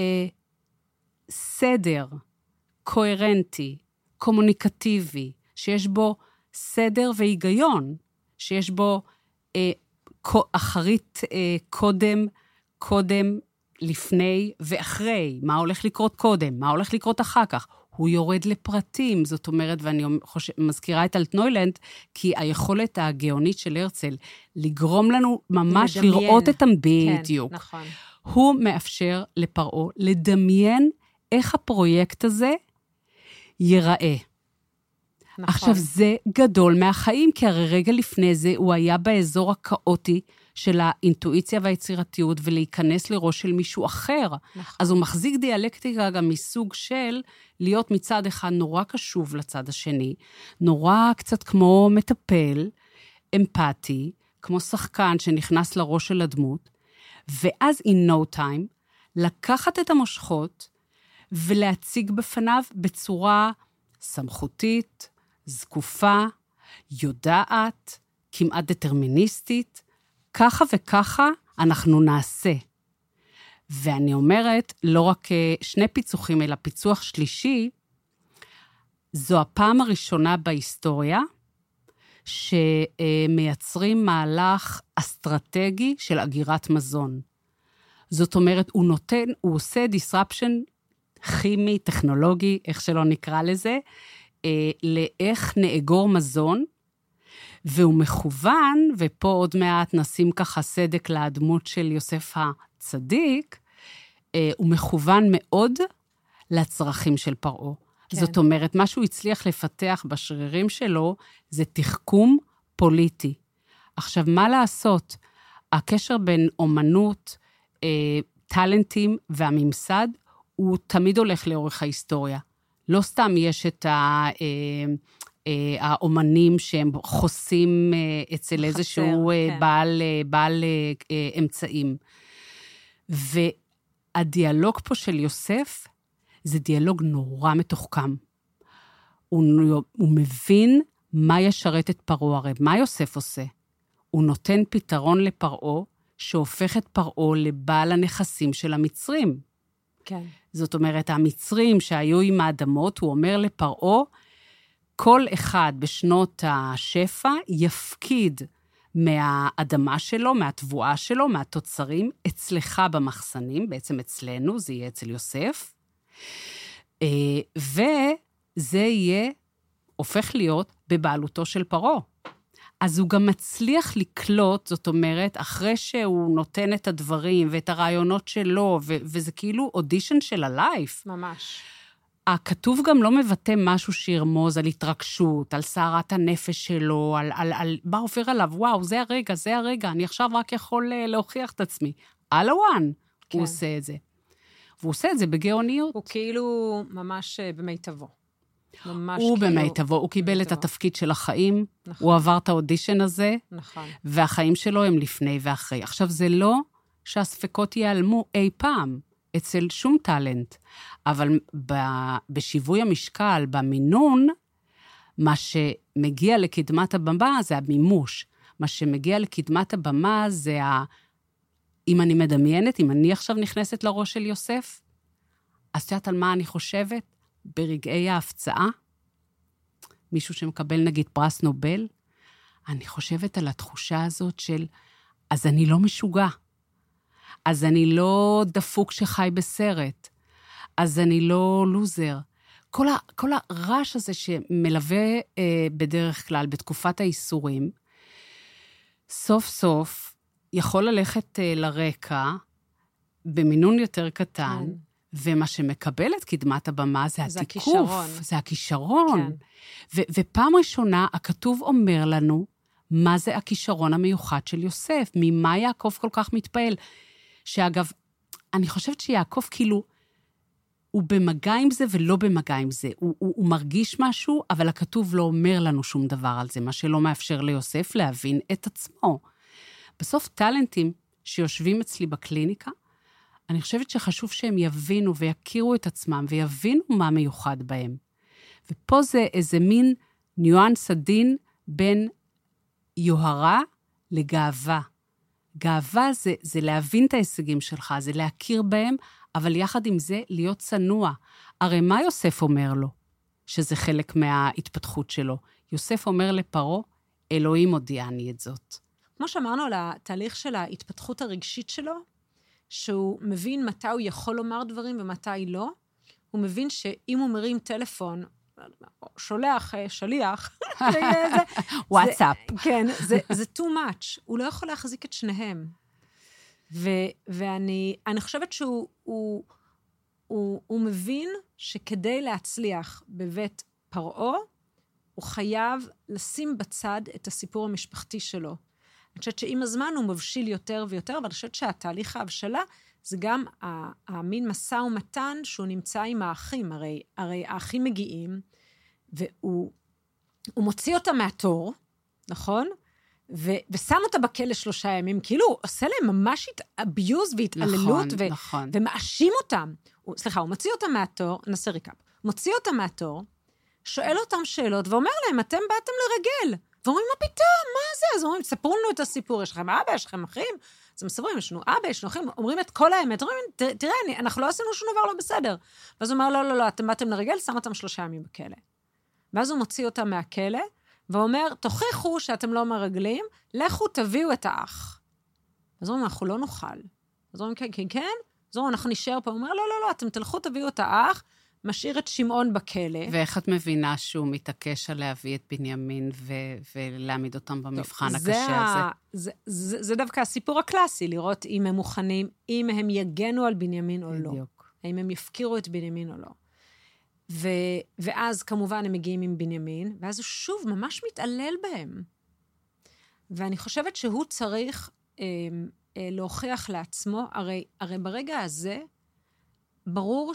סדר קוהרנטי, קומוניקטיבי, שיש בו סדר והיגיון, שיש בו אחרית קודם, לפני ואחרי, מה הולך לקרות קודם, מה הולך לקרות אחר כך. הוא יורד לפרטים, זאת אומרת, ואני מזכירה את אלטנוילנד, כי היכולת הגאונית של הרצל, לגרום לנו ממש לדמיין. לראות את בדיוק. כן, נכון. הוא מאפשר לפרעה לדמיין איך הפרויקט הזה ייראה. נכון. עכשיו, זה גדול מהחיים, כי הרי רגע לפני זה הוא היה באזור הקאוטי של האינטואיציה והיצירתיות, ולהיכנס לראש של מישהו אחר. נכון. אז הוא מחזיק דיאלקטיקה גם מסוג של להיות מצד אחד נורא קשוב לצד השני, נורא קצת כמו מטפל, אמפתי, כמו שחקן שנכנס לראש של הדמות, ואז in no time, לקחת את המושכות, ולהציג בפניו בצורה סמכותית, זקופה, יודעת, כמעט דטרמיניסטית, ככה וככה אנחנו נעשה. ואני אומרת, לא רק שני פיצוחים, אלא פיצוח שלישי, זו הפעם הראשונה בהיסטוריה, שמייצרים מהלך אסטרטגי של אגירת מזון. זאת אומרת, הוא עושה disruption כימי, טכנולוגי, איך שלא נקרא לזה, לאיך נאגור מזון, והוא מכוון, ופה עוד מעט נשים ככה סדק לדמות של יוסף הצדיק, הוא מכוון מאוד לצרכים של פרעה. כן. זאת אומרת, מה שהוא הצליח לפתח בשרירים שלו, זה תחכום פוליטי. עכשיו, מה לעשות? הקשר בין אומנות, טלנטים והממסד, הוא תמיד הולך לאורך ההיסטוריה. לא סתם יש את האומנים שהם חוסים אצל איזשהו כן. בעל אמצעים. והדיאלוג פה של יוסף, זה דיאלוג נורא מתוחכם. הוא מבין מה ישרת את פרעה. הרי מה יוסף עושה? הוא נותן פתרון לפרעה, שהופך את פרעה לבעל הנכסים של המצרים. כן. זאת אומרת, המצרים שהיו עם האדמות, הוא אומר לפרעה, כל אחד בשנות השפע יפקיד מהאדמה שלו, מהתבואה שלו, מהתוצרים, אצלך במחסנים, בעצם אצלנו, זה יהיה אצל יוסף, וזה יהיה, הופך להיות בבעלותו של פרעה. אז הוא גם מצליח לקלוט, זאת אומרת, אחרי שהוא נותן את הדברים ואת הרעיונות שלו, וזה כאילו אודישן של הלייף. ממש. הכתוב גם לא מבטא משהו שירמוז על התרגשות, על סערת הנפש שלו, על מה עובר עליו, וואו, זה הרגע, אני עכשיו רק יכול להוכיח את עצמי. על הוואן, כן. הוא עושה את זה. והוא עושה את זה בגאוניות. הוא כאילו ממש במיטבו. הוא במיטבו, הוא קיבל את התפקיד של החיים, נכון. הוא עבר את האודישן הזה, נכון. והחיים שלו הם לפני ואחרי. עכשיו, זה לא שהספקות ייעלמו אי פעם, אצל שום טלנט, אבל בשיווי המשקל, במינון, מה שמגיע לקדמת הבמה זה המימוש. מה שמגיע לקדמת הבמה זה אם אני מדמיינת, אם אני עכשיו נכנסת לראש של יוסף, אז תיודעת על מה אני חושבת? ברגעי ההפצעה, מישהו שמקבל נגיד פרס נובל, אני חושבת על התחושה הזאת של, אז אני לא משוגע, אז אני לא דפוק שחי בסרט, אז אני לא לוזר. כל הרעש הזה שמלווה בדרך כלל בתקופת האיסורים, סוף סוף יכול ללכת לרקע במינון יותר קטן, ומה שמקבל את קדמת הבמה זה התיקוף, זה הכישרון. ופעם ראשונה הכתוב אומר לנו, מה זה הכישרון המיוחד של יוסף, ממה יעקב כל כך מתפעל. שאגב, אני חושבת שיעקב כאילו, הוא במגע עם זה ולא במגע עם זה. הוא מרגיש משהו, אבל הכתוב לא אומר לנו שום דבר על זה, מה שלא מאפשר ליוסף להבין את עצמו. בסוף טלנטים שיושבים אצלי בקליניקה, אני חושבת שחשוב שהם יבינו ויכירו את עצמם, ויבינו מה מיוחד בהם. ופה זה איזה מין ניואנס עדין בין יוהרה לגאווה. גאווה זה להבין את ההישגים שלך, זה להכיר בהם, אבל יחד עם זה להיות צנוע. הרי מה יוסף אומר לו? שזה חלק מההתפתחות שלו. יוסף אומר לפרעה, אלוהים הודיעני את זאת. כמו שאמרנו על התהליך של ההתפתחות הרגשית שלו, שהוא מבין מתי הוא יכול לומר דברים ומתי לא, הוא מבין שאם הוא מרים טלפון, שולח, שליח, וואטסאפ. כן, זה too much. הוא לא יכול להחזיק את שניהם. ואני חושבת שהוא מבין שכדי להצליח בבית פרעה, הוא חייב לשים בצד את הסיפור המשפחתי שלו. אני חושבת שעם הזמן הוא מבשיל יותר ויותר, ואני חושבת שהתהליך ההבשלה זה גם המין מסע ומתן שהוא נמצא עם האחים. הרי האחים מגיעים, והוא מוציא אותה מהתור, נכון? ושם אותה בכלא 3 ימים, כאילו הוא עושה להם ממש אביוז והתעללות, נכון. ומאשים אותם. הוא מוציא אותה מהתור, נעשה ריקאפ, מוציא אותה מהתור, שואל אותם שאלות, ואומר להם, אתם באתם לרגל. ואומרים, מה פתאום? מה זה? אז אומרים, ספרו לנו את הסיפור, יש לכם אבא, יש לכם אחים? אז הם מספרים, יש לנו אבא, יש לנו אחים, אומרים את כל האמת, אומרים, תראה, אנחנו לא עשינו שום דבר לא בסדר. ואז הוא אומר, לא, אתם באתם לרגל, שם אותם 3 ימים בכלא. ואז הוא מוציא אותם מהכלא, ואומר, תוכיחו שאתם לא מרגלים, לכו תביאו את האח. אז אומרים, אנחנו לא נוכל. אז אומרים, כן? אז אומרים, אנחנו נשאר פה. הוא אומר, לא, אתם תלכו תביאו את האח, משאיר את שמעון בכלא. ואיך את מבינה שהוא מתעקש על להביא את בנימין ולהעמיד אותם במבחן הקשה הזה? זה דווקא הסיפור הקלאסי, לראות אם הם מוכנים, אם הם יגנו על בנימין או לא. בדיוק. האם הם יפקירו את בנימין או לא. ואז כמובן הם מגיעים עם בנימין, ואז הוא שוב ממש מתעלל בהם. ואני חושבת שהוא צריך להוכיח לעצמו, הרי ברגע הזה, ברור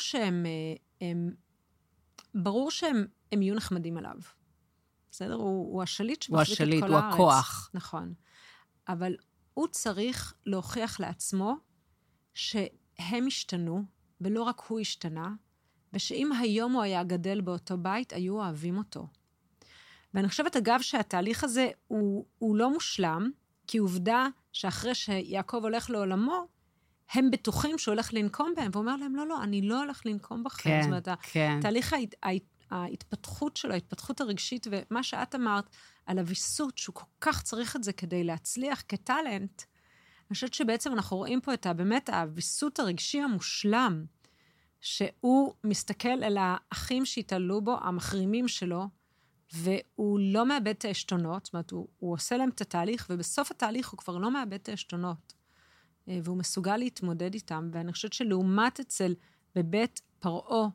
שהם יהיו נחמדים עליו. בסדר? הוא השליט שמחזיק את כל הארץ. הוא השליט, הוא הכוח. נכון. אבל הוא צריך להוכיח לעצמו שהם השתנו, ולא רק הוא השתנה, ושאם היום הוא היה גדל באותו בית, היו אוהבים אותו. ואני חושבת, אגב, שהתהליך הזה הוא לא מושלם, כי עובדה שאחרי שיעקב הולך לעולמו, הם בטוחים שהוא הולך לנקום בהם, ואומר להם, לא, אני לא הולך לנקום בכם. כן, זאת אומרת, כן. תהליך ההתפתחות שלו, ההתפתחות הרגשית, ומה שאת אמרת על הוויסות, שהוא כל כך צריך את זה כדי להצליח כטלנט, אני חושבת שבעצם אנחנו רואים פה את באמת הוויסות הרגשי המושלם, שהוא מסתכל על האחים שהתעלו בו, המחרימים שלו, והוא לא מאבד את העשתונות, זאת אומרת, הוא עושה להם את התהליך, ובסוף התהליך הוא כבר לא מאבד את העשתונות. והוא מסוגל להתמודד איתם, ואני חושבת שלעומת אצל בבית פרעה,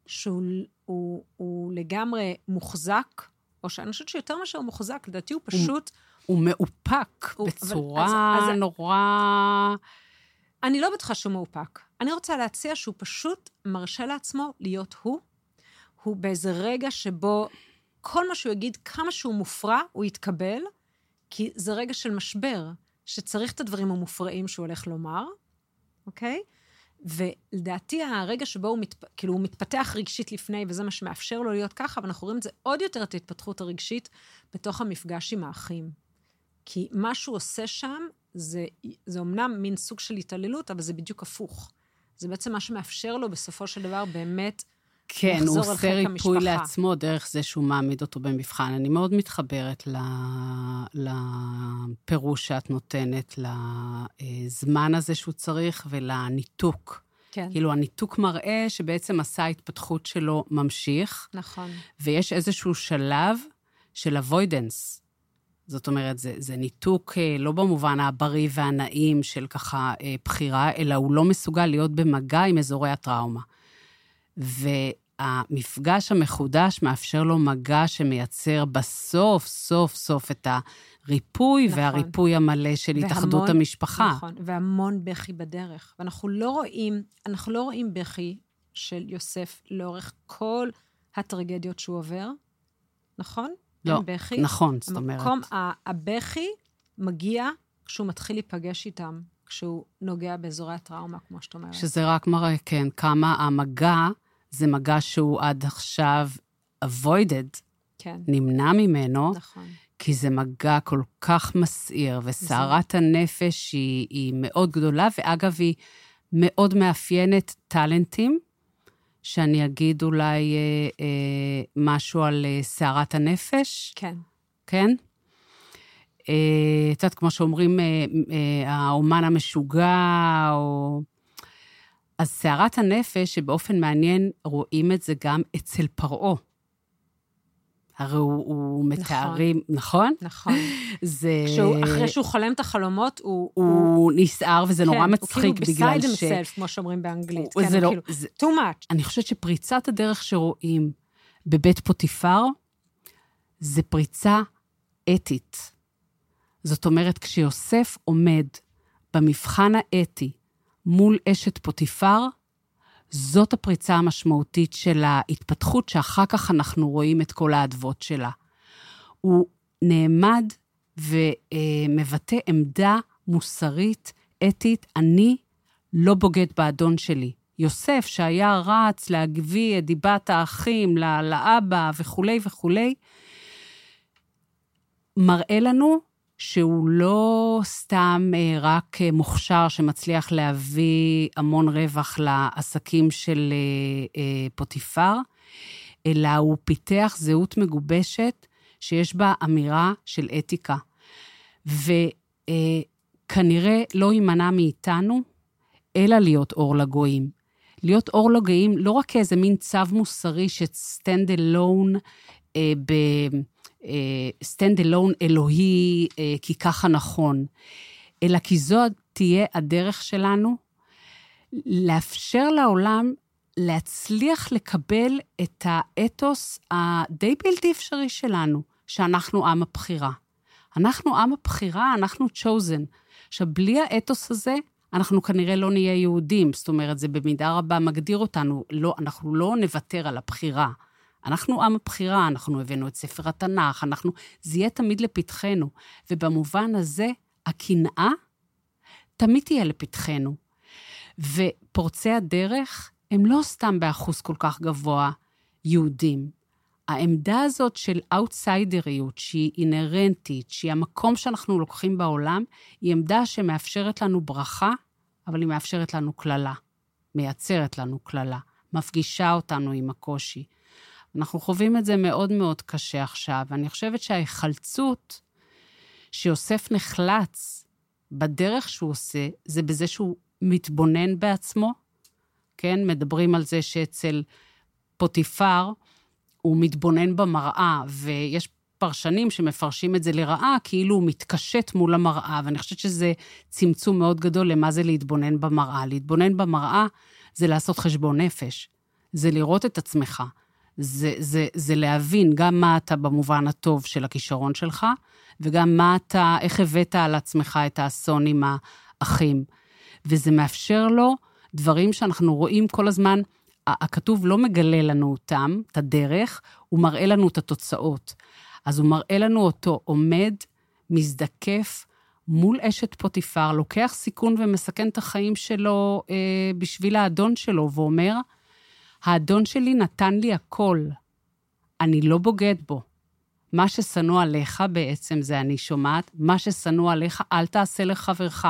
שהוא לגמרי מוחזק, או שאני חושבת שיותר מאשר הוא מוחזק, לדעתי הוא פשוט... הוא מאופק בצורה נורא... אני לא בטוחה שהוא מאופק. אני רוצה להציע שהוא פשוט מרשה לעצמו להיות הוא באיזה רגע שבו כל מה שהוא יגיד, כמה שהוא מופרע, הוא יתקבל, כי זה רגע של משבר, שצריך את הדברים המופרעים שהוא הולך לומר, אוקיי? ולדעתי הרגע שבו הוא מתפתח רגשית לפני, וזה מה שמאפשר לו להיות ככה, ואנחנו רואים את זה עוד יותר את ההתפתחות הרגשית, בתוך המפגש עם האחים. כי מה שהוא עושה שם, זה אומנם מין סוג של התעללות, אבל זה בדיוק הפוך. זה בעצם מה שמאפשר לו בסופו של דבר באמת כן, הוא עושה ריפוי לעצמו דרך זה שהוא מעמיד אותו במבחן. אני מאוד מתחברת לפירוש שאת נותנת, לזמן הזה שהוא צריך ולניתוק כן. כאילו, הניתוק מראה שבעצם עשה התפתחות שלו ממשיך. נכון. ויש איזשהו שלב של avoidance. זאת אומרת, זה ניתוק לא במובן הבריא והנעים של ככה בחירה, אלא הוא לא מסוגל להיות במגע עם אזורי הטראומה. והמפגש המחודש מאפשר לו מגע שמייצר סוף את הריפוי, נכון. והריפוי המלא של התאחדות המשפחה. נכון, והמון בכי בדרך. ואנחנו לא רואים בכי של יוסף לאורך כל הטרגדיות שהוא עובר, נכון? לא, בכי. נכון, זאת אומרת. המקום, הבכי מגיע כשהוא מתחיל להיפגש איתם, כשהוא נוגע באזורי הטראומה, כמו שאת אומרת. שזה רק מראה, כן, כמה המגע, זה מגע שהוא עד עכשיו avoided, כן. נמנע ממנו, נכון. כי זה מגע כל כך מסעיר, וסערת הנפש היא מאוד גדולה, ואגב, היא מאוד מאפיינת טלנטים, שאני אגיד אולי משהו על סערת הנפש. כן. כן? את יודעת, כמו שאומרים, האומן המשוגע, או... אז סערת הנפש, שבאופן מעניין רואים את זה גם אצל פרעה. הרי הוא מתארים, נכון? נכון. זה... אחרי שהוא חולם את החלומות, הוא נסער, וזה נורא מצחיק בגלל ש... הוא כאילו beside himself, כמו שאומרים באנגלית. זה לא... too much. אני חושבת שפריצת הדרך שרואים בבית פוטיפר, זה פריצה אתית. זאת אומרת, כשיוסף עומד במבחן האתי מול אשת פוטיפר, זאת הפריצה המשמעותית של ההתפתחות, שאחר כך אנחנו רואים את כל האדוות שלה. הוא נעמד ומבטא עמדה מוסרית, אתית, אני לא בוגד באדון שלי. יוסף, שהיה רץ להגביא את דיבת האחים, לאבא וכו' וכו', מראה לנו שהוא לא סתם רק מוכשר שמצליח להביא המון רווח לעסקים של פוטיפר, אלא הוא פיתח זהות מגובשת שיש בה אמירה של אתיקה. וכנראה לא יימנע מאיתנו, אלא להיות אור לגויים. להיות אור לגויים לא רק כאיזה מין צו מוסרי שסטנד אלון סטנד אלון אלוהי, כי ככה נכון, אלא כי זו תהיה הדרך שלנו, לאפשר לעולם להצליח לקבל את האתוס הדי בלתי אפשרי שלנו, שאנחנו עם הבחירה. אנחנו עם הבחירה, אנחנו chosen. עכשיו, בלי האתוס הזה, אנחנו כנראה לא נהיה יהודים, זאת אומרת, זה במידה רבה מגדיר אותנו, לא, אנחנו לא נוותר על הבחירה. אנחנו עם הבחירה, אנחנו הבאנו את ספר התנ"ך, זה יהיה תמיד לפתחנו, ובמובן הזה, הקנאה תמיד תהיה לפתחנו. ופורצי הדרך הם לא סתם באחוז כל כך גבוה יהודים. העמדה הזאת של אאוטסיידריות, שהיא אינרנטית, שהיא המקום שאנחנו לוקחים בעולם, היא עמדה שמאפשרת לנו ברכה, אבל היא מאפשרת לנו כללה, מייצרת לנו כללה, מפגישה אותנו עם הקושי. אנחנו חווים את זה מאוד מאוד קשה עכשיו, ואני חושבת שההיחלצות שיוסף נחלץ בדרך שהוא עושה, זה בזה שהוא מתבונן בעצמו, כן? מדברים על זה שאצל פוטיפר הוא מתבונן במראה, ויש פרשנים שמפרשים את זה לרעה, כאילו הוא מתקשט מול המראה, ואני חושבת שזה צמצום מאוד גדול למה זה להתבונן במראה. להתבונן במראה זה לעשות חשבון נפש, זה לראות את עצמך, זה להבין גם מה אתה במובן הטוב של הכישרון שלך, וגם מה אתה, איך הבאת על עצמך את האסון עם האחים. וזה מאפשר לו דברים שאנחנו רואים כל הזמן, הכתוב לא מגלה לנו אותם, את הדרך, הוא מראה לנו את התוצאות. אז הוא מראה לנו אותו עומד, מזדקף, מול אשת פוטיפר, לוקח סיכון ומסכן את החיים שלו בשביל האדון שלו, ואומר, האדון שלי נתן לי הכל, אני לא בוגד בו. מה ששנוא עליך בעצם זה אני שומעת, מה ששנוא עליך אל תעשה לחברך.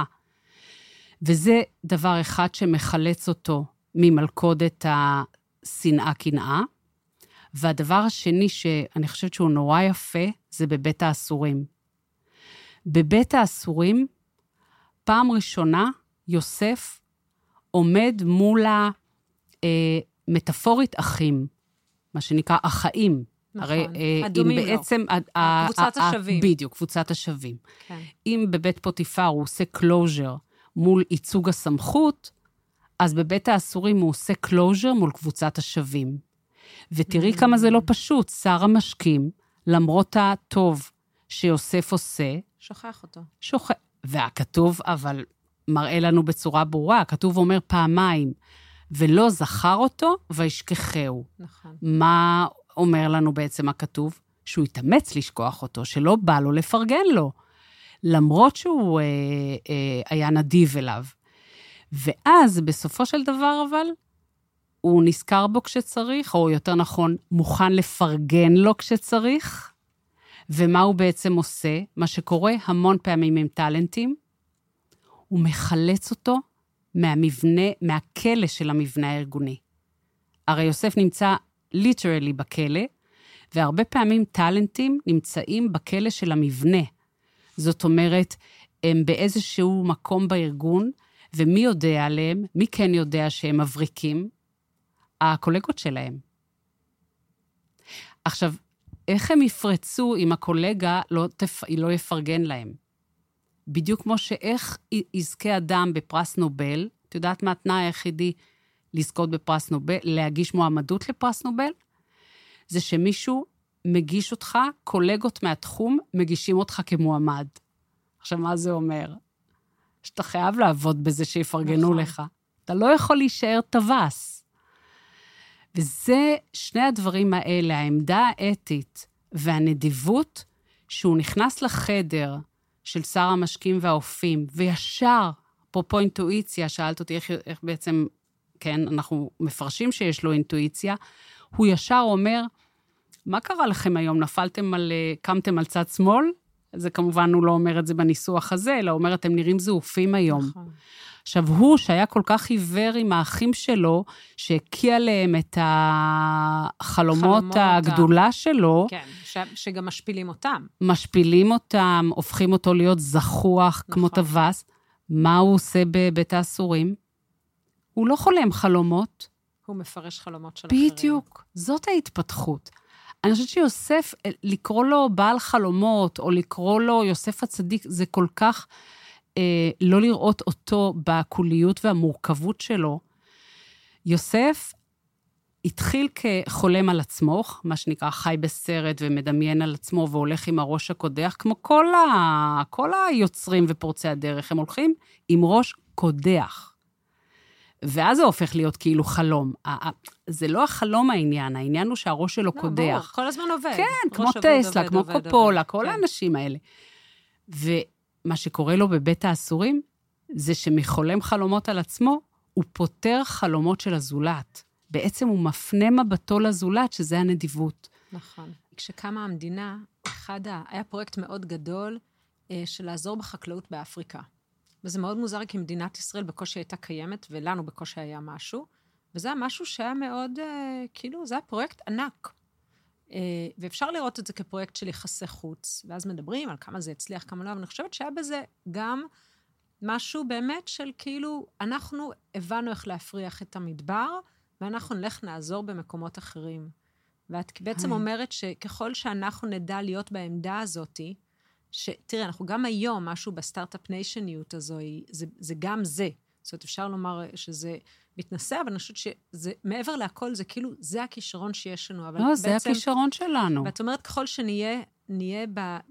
וזה דבר אחד שמחלץ אותו ממלכודת השנאה קנאה, והדבר השני שאני חושבת שהוא נורא יפה, זה בבית האסורים. בבית האסורים, פעם ראשונה, יוסף עומד מול המטאפורית אחים, מה שנקרא החיים. נכון, הדומים לו. קבוצת השווים. בדיוק, קבוצת השווים. כן. אם בבית פוטיפר הוא עושה קלוז'ר מול ייצוג הסמכות, אז בבית האסורים הוא עושה קלוז'ר מול קבוצת השווים. ותראי כמה זה לא פשוט, שר המשקים, למרות הטוב שיוסף עושה, שוכח אותו. והכתוב, אבל מראה לנו בצורה ברורה, הכתוב אומר פעמיים, ולא זכר אותו וישכחהו. נכון. מה אומר לנו בעצם הכתוב? שהוא יתאמץ לשכוח אותו, שלא בא לו לפרגן לו, למרות שהוא היה נדיב אליו. ואז בסופו של דבר אבל, הוא נזכר בו כשצריך, או יותר נכון, מוכן לפרגן לו כשצריך, ומה הוא בעצם עושה? מה שקורה המון פעמים עם טלנטים, הוא מחלץ אותו מהמבנה, מהכלא של המבנה הארגוני. הרי יוסף נמצא ליטרלי בכלא, והרבה פעמים טלנטים נמצאים בכלא של המבנה. זאת אומרת, הם באיזשהו מקום בארגון, ומי יודע עליהם, מי כן יודע שהם מבריקים? הקולגות שלהם. עכשיו, איך הם יפרצו אם הקולגה לא יפרגן להם? בדיוק כמו שאיך יזכה אדם בפרס נובל, את יודעת מה התנאי היחידי לזכות בפרס נובל, להגיש מועמדות לפרס נובל? זה שמישהו מגיש אותך, קולגות מהתחום, מגישים אותך כמועמד. עכשיו, מה זה אומר? שאתה חייב לעבוד בזה שיפרגנו נכון. לך. אתה לא יכול להישאר טווס. וזה שני הדברים האלה, העמדה האתית והנדיבות, שהוא נכנס לחדר של שר המשקים והאופים, וישר, אפרופו אינטואיציה, שאלת אותי איך בעצם, כן, אנחנו מפרשים שיש לו אינטואיציה, הוא ישר אומר, מה קרה לכם היום? קמתם על צד שמאל? זה כמובן הוא לא אומר את זה בניסוח הזה, אלא אומר, אתם נראים זעופים היום. נכון. עכשיו, הוא שהיה כל כך עיוור עם האחים שלו, שהקיע להם את החלומות הגדולה שלו. כן, שגם משפילים אותם. משפילים אותם, הופכים אותו להיות זחוח נכון. כמו טווס. מה הוא עושה בבית האסורים? הוא לא חולם חלומות. הוא מפרש חלומות של אחרים. בדיוק, זאת ההתפתחות. אני חושבת שיוסף, לקרוא לו בעל חלומות, או לקרוא לו יוסף הצדיק, זה כל כך לא לראות אותו בקוליות והמורכבות שלו. יוסף התחיל כחולם על עצמו, מה שנקרא חי בסרט ומדמיין על עצמו, והולך עם הראש הקודח, כמו כל היוצרים ופורצי הדרך, הם הולכים עם ראש קודח. ואז זה הופך להיות כאילו חלום. זה לא החלום העניין הוא שהראש שלו קודח. ברור, כל הזמן עובד. כן, כמו טסלה, כמו קופולה, כל האנשים האלה. ומה שקורה לו בבית האסורים, זה שמחולם חלומות על עצמו, הוא פותר חלומות של הזולת. בעצם הוא מפנה מבטו לזולת, שזה הנדיבות. נכון. כשקמה המדינה, היה פרויקט מאוד גדול של לעזור בחקלאות באפריקה. וזה מאוד מוזר, כי מדינת ישראל בקושי הייתה קיימת, ולנו בקושי היה משהו, וזה היה משהו שהיה מאוד, כאילו, זה היה פרויקט ענק. ואפשר לראות את זה כפרויקט של יחסי חוץ, ואז מדברים על כמה זה הצליח, כמה לא, אבל אני חושבת שהיה בזה גם משהו באמת של כאילו, אנחנו הבנו איך להפריח את המדבר, ואנחנו נלך נעזור במקומות אחרים. ואת בעצם אומרת שככל שאנחנו נדע להיות בעמדה הזאת, תראה, אנחנו גם היום, משהו בסטארט-אפ ניישניות הזו, זה גם זה. זאת אומרת, אפשר לומר שזה מתנסה, אבל אני חושבת שזה, מעבר להכל, זה כאילו, זה הכישרון שיש לנו. אבל לא, בעצם, זה הכישרון שלנו. ואת אומרת, ככל שנהיה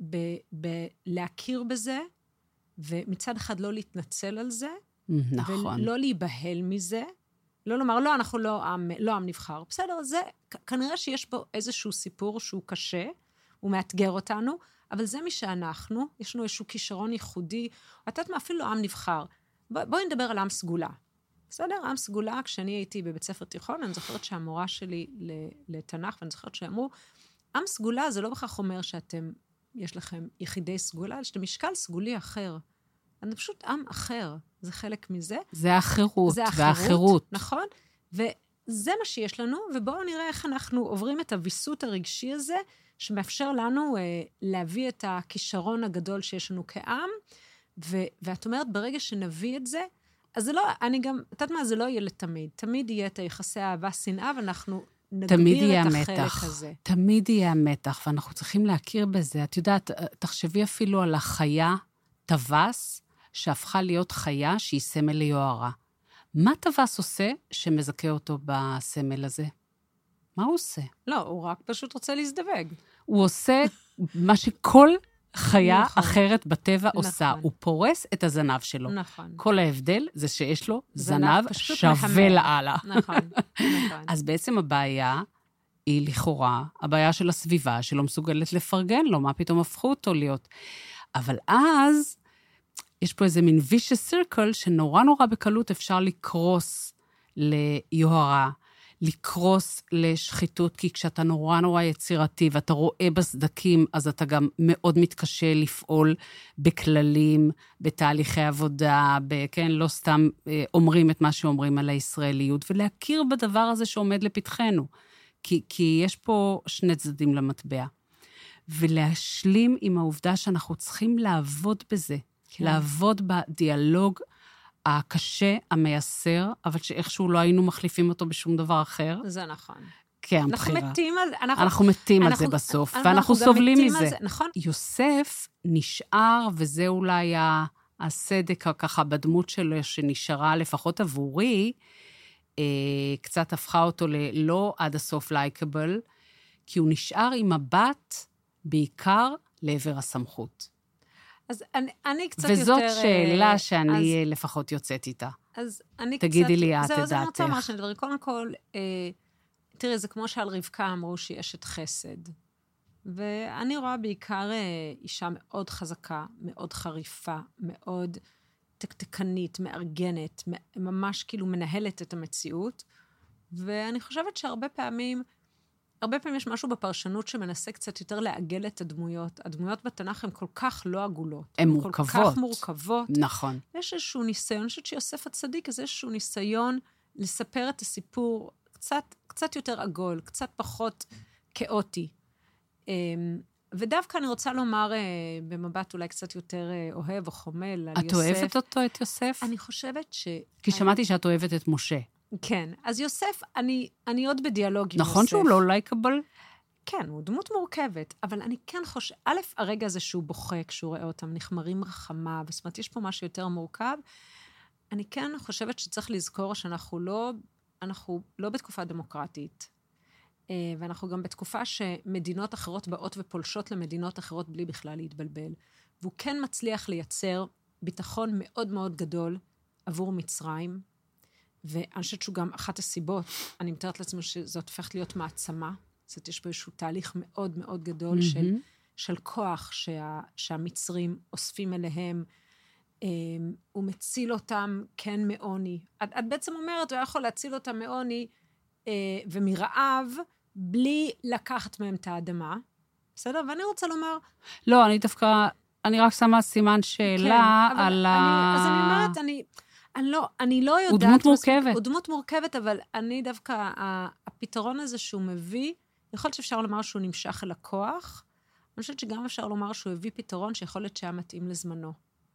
להכיר בזה, ומצד אחד לא להתנצל על זה, נכון. ולא להיבהל מזה, לא לומר, לא, אנחנו לא עם נבחר. בסדר, זה, כנראה שיש פה איזשהו סיפור שהוא קשה, הוא מאתגר אותנו, אבל זה מי שאנחנו, יש לנו איזשהו כישרון ייחודי, את יודעת מה, אפילו לא עם נבחר. בואי נדבר על עם סגולה. בסדר? עם סגולה, כשאני הייתי בבית ספר תיכון, אני זוכרת שהמורה שלי לתנ"ך, ואני זוכרת שאמרו, עם סגולה זה לא בכך אומר שאתם, יש לכם יחידי סגולה, אלא שאתם משקל סגולי אחר. אני פשוט עם אחר, זה חלק מזה. זה החירות, והחירות. נכון? וזה מה שיש לנו, ובואו נראה איך אנחנו עוברים את הוויסות הרגשי הזה, שמאפשר לנו להביא את הכישרון הגדול שיש לנו כעם, ואת אומרת, ברגע שנביא את זה, אז זה לא, אני גם, יודעת מה, זה לא יהיה לתמיד. תמיד יהיה את היחסי אהבה, שנאה, ואנחנו נגביר את החלק הזה. תמיד יהיה המתח, ואנחנו צריכים להכיר בזה. את יודעת, תחשבי אפילו על החיה, טווס, שהפכה להיות חיה שהיא סמל ליוהרה. מה טווס עושה שמזכה אותו בסמל הזה? מה הוא עושה? לא, הוא רק פשוט רוצה להזדווג. הוא עושה מה שכל חיה אחרת בטבע עושה. הוא פורס את הזנב שלו. נכון. כל ההבדל זה שיש לו זנב שווה לעלה. נכון. אז בעצם הבעיה היא לכאורה, הבעיה של הסביבה, שלא מסוגלת לפרגן לו, מה פתאום הפכו אותו להיות. אבל אז יש פה איזה מין vicious circle שנורא נורא בקלות אפשר לקרוס ליוהרה, לקרוס לשחיתות, כי כשאתה נורא נורא יצירתי, ואתה רואה בסדקים, אז אתה גם מאוד מתקשה לפעול בכללים, בתהליכי עבודה, כן, לא סתם אומרים את מה שאומרים על הישראליות, ולהכיר בדבר הזה שעומד לפתחנו. כי יש פה שני צדדים למטבע. ולהשלים עם העובדה שאנחנו צריכים לעבוד בזה, כן. לעבוד בדיאלוג הקשה, המייסר, אבל שאיכשהו לא היינו מחליפים אותו בשום דבר אחר. זה נכון. כן, אנחנו מתים על זה. אנחנו מתים על זה בסוף, ואנחנו סובלים מזה. נכון. יוסף נשאר, וזה אולי הסדק ככה בדמות שלו, שנשארה לפחות עבורי, קצת הפכה אותו ללא עד הסוף לייקבל, כי הוא נשאר עם מבט בעיקר לעבר הסמכות. אז אני קצת יותר... וזאת שאלה שאני לפחות יוצאת איתה. אז אני קצת... תגידי לי את דעתך. זה אני רוצה לומר שאני דבר. קודם כל, תראי, זה כמו שעל רבקה אמרו שהיא אשת חסד. ואני רואה בעיקר אישה מאוד חזקה, מאוד חריפה, מאוד תקתקנית, מארגנת, ממש כאילו מנהלת את המציאות. ואני חושבת שהרבה פעמים יש משהו בפרשנות שמנסה קצת יותר לעגל את הדמויות. הדמויות בתנ"ך הן כל כך לא עגולות. הן מורכבות. כל כך מורכבות. נכון. יש איזשהו ניסיון, אני חושבת שיוסף הצדיק, אז יש איזשהו ניסיון לספר את הסיפור קצת יותר עגול, קצת פחות כאוטי. ודווקא אני רוצה לומר, במבט אולי קצת יותר אוהב או חומל על יוסף. את אוהבת אותו, את יוסף? אני חושבת כי שמעתי שאת אוהבת את משה. כן, אז יוסף, אני עוד בדיאלוג עם יוסף. נכון שהוא לא לייקבל? כן, הוא דמות מורכבת, אבל אני כן חושבת, הרגע הזה שהוא בוכה, כשהוא רואה אותם, נחמרים רחמה, זאת אומרת, יש פה משהו יותר מורכב, אני כן חושבת שצריך לזכור שאנחנו לא בתקופה דמוקרטית, ואנחנו גם בתקופה שמדינות אחרות באות ופולשות למדינות אחרות בלי בכלל להתבלבל, והוא כן מצליח לייצר ביטחון מאוד מאוד גדול עבור מצרים, ואני חושבת שהוא גם אחת הסיבות, אני מתארת לעצמי שזאת הופכת להיות מעצמה, זאת אומרת, יש פה איזשהו תהליך מאוד מאוד גדול של כוח שהמצרים אוספים אליהם, הוא מציל אותם כן מעוני. את בעצם אומרת, הוא יכול להציל אותם מעוני ומרעב, בלי לקחת מהם את האדמה, בסדר? ואני רוצה לומר... לא, אני רק שמה סימן שאלה על אז אני אומרת, אני לא יודעת... הוא דמות מורכבת. הוא דמות מורכבת, אבל אני דווקא, הפתרון הזה שהוא מביא, יכול להיות שאפשר לומר שהוא נמשך אל הכוח, אני חושבת שגם אפשר לומר שהוא הביא פתרון שיכול להיות שהיה מתאים לזמנו.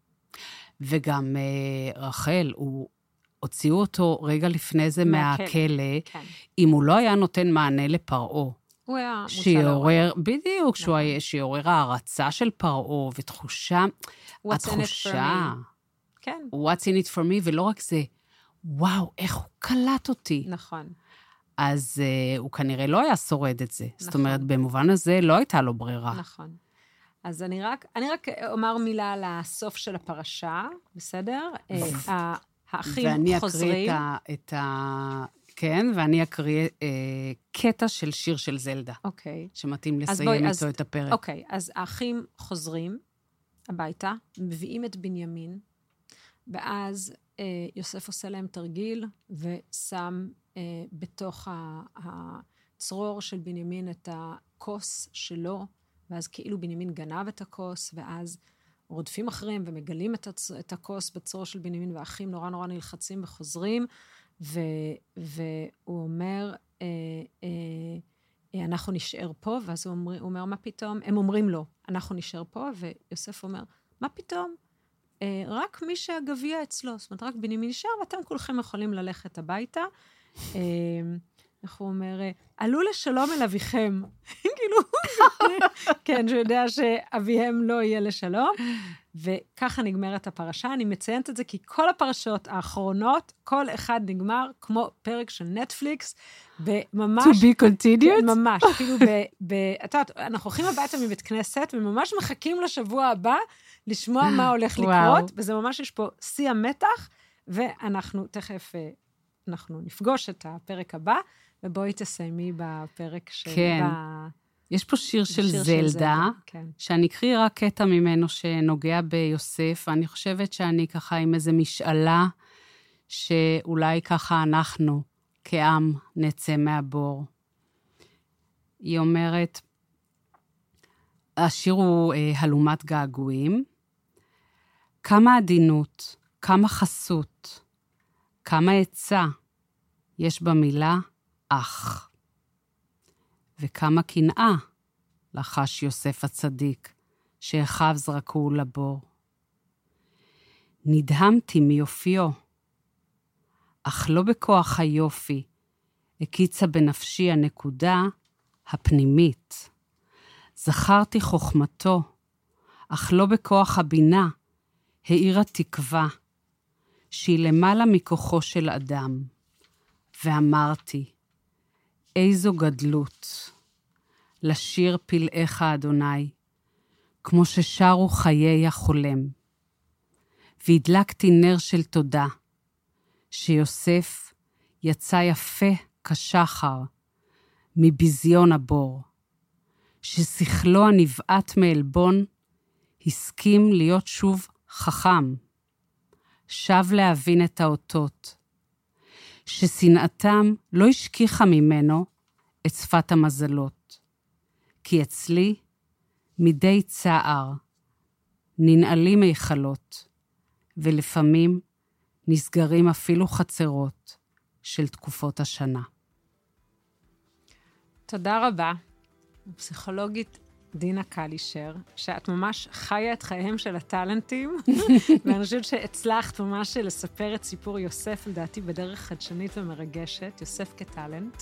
וגם רחל, הוציאו אותו רגע לפני זה מהכלא, כן. אם הוא לא היה נותן מענה לפרעה. הוא היה שיעורר, בדיוק, שיעורר הערצה של פרעה, ותחושה, התחושה... כן. What's in it for me, ולא רק זה, וואו, איך הוא קלט אותי. נכון. אז הוא כנראה לא היה שורד את זה. נכון. זאת אומרת, במובן הזה לא הייתה לו ברירה. נכון. אז אני רק אומר מילה על הסוף של הפרשה, בסדר? האחים חוזרים. ואני אקריא קטע של שיר של זלדה. אוקיי. שמתאים לסיים איתו את הפרק. אוקיי, אז האחים חוזרים הביתה, מביאים את בנימין, ואז יוסף עושה להם תרגיל, ושם בתוך הצרור של בנימין את הכוס שלו, ואז כאילו בנימין גנב את הכוס, ואז רודפים אחריהם ומגלים את הכוס בצרור של בנימין, והאחים נורא נורא נלחצים וחוזרים, והוא אומר, אנחנו נשאר פה, ואז הוא אומר, מה פתאום? הם אומרים לו, אנחנו נשאר פה, ויוסף אומר, מה פתאום? רק מי שהגביע אצלו, זאת אומרת, רק בנימין נשאר, ואתם כולכם יכולים ללכת הביתה. איך הוא אומר, עלו לשלום אל אביכם. כאילו, כן, שהוא יודע שאביהם לא יהיה לשלום. וככה נגמרת הפרשה. אני מציינת את זה כי כל הפרשות האחרונות, כל אחד נגמר כמו פרק של נטפליקס, וממש... To be continued? ממש, כאילו את יודעת, אנחנו הולכים הביתה מבית כנסת, וממש מחכים לשבוע הבא, לשמוע מה הולך לקרות, וזה ממש יש פה שיא המתח, ואנחנו תכף, אנחנו נפגוש את הפרק הבא, ובואי תסיימי בפרק של... כן. יש פה שיר של זלדה, כן. שאני אקריא רק קטע ממנו שנוגע ביוסף, ואני חושבת שאני ככה עם איזו משאלה, שאולי ככה אנחנו כעם נצא מהבור. היא אומרת, השיר הוא הלומת געגועים, כמה עדינות, כמה חסות, כמה עצה יש במילה אח. וכמה קנאה לחש יוסף הצדיק, שאחיו זרקו לבור. נדהמתי מיופיו, אך לא בכוח היופי, הקיצה בנפשי הנקודה הפנימית. זכרתי חוכמתו, אך לא בכוח הבינה, האירה תקווה, שהיא למעלה מכוחו של אדם. ואמרתי, איזו גדלות, לשיר פלאיך אדוני, כמו ששרו חיי החולם. והדלקתי נר של תודה, שיוסף יצא יפה כשחר, מבזיון הבור, ששכלו הנבעט מאלבון, הסכים להיות שוב חכם, שב להבין את האותות, ששנאתם לא השכיחה ממנו את שפת המזלות, כי אצלי מדי צער ננעלים היכלות, ולפעמים נסגרים אפילו חצרות של תקופות השנה. תודה רבה, פסיכולוגית דינה קלישר, שאת ממש חיה את חייהם של הטלנטים, ואני חושבת שהצלחת ממש לספר את סיפור יוסף, לדעתי בדרך חדשנית ומרגשת, יוסף כטלנט.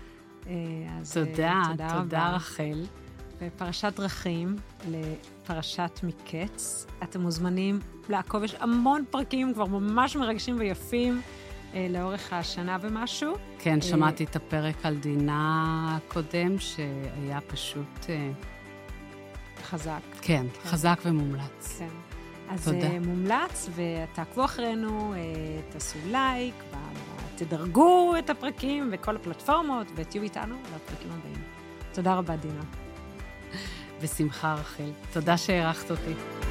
תודה רחל. בפרשת דרכים לפרשת מקץ, אתם מוזמנים לעקוב, יש המון פרקים כבר ממש מרגשים ויפים, לאורך השנה ומשהו. כן, שמעתי את הפרק על דינה קודם, שהיה פשוט... חזק. כן, חזק ומומלץ. כן. אז תודה. מומלץ, ותעקבו אחרינו, תעשו לייק, תדרגו את הפרקים וכל הפלטפורמות, ותהיו איתנו לפרקים הבאים. תודה רבה, דינה. בשמחה, רחל. תודה שהערכת אותי.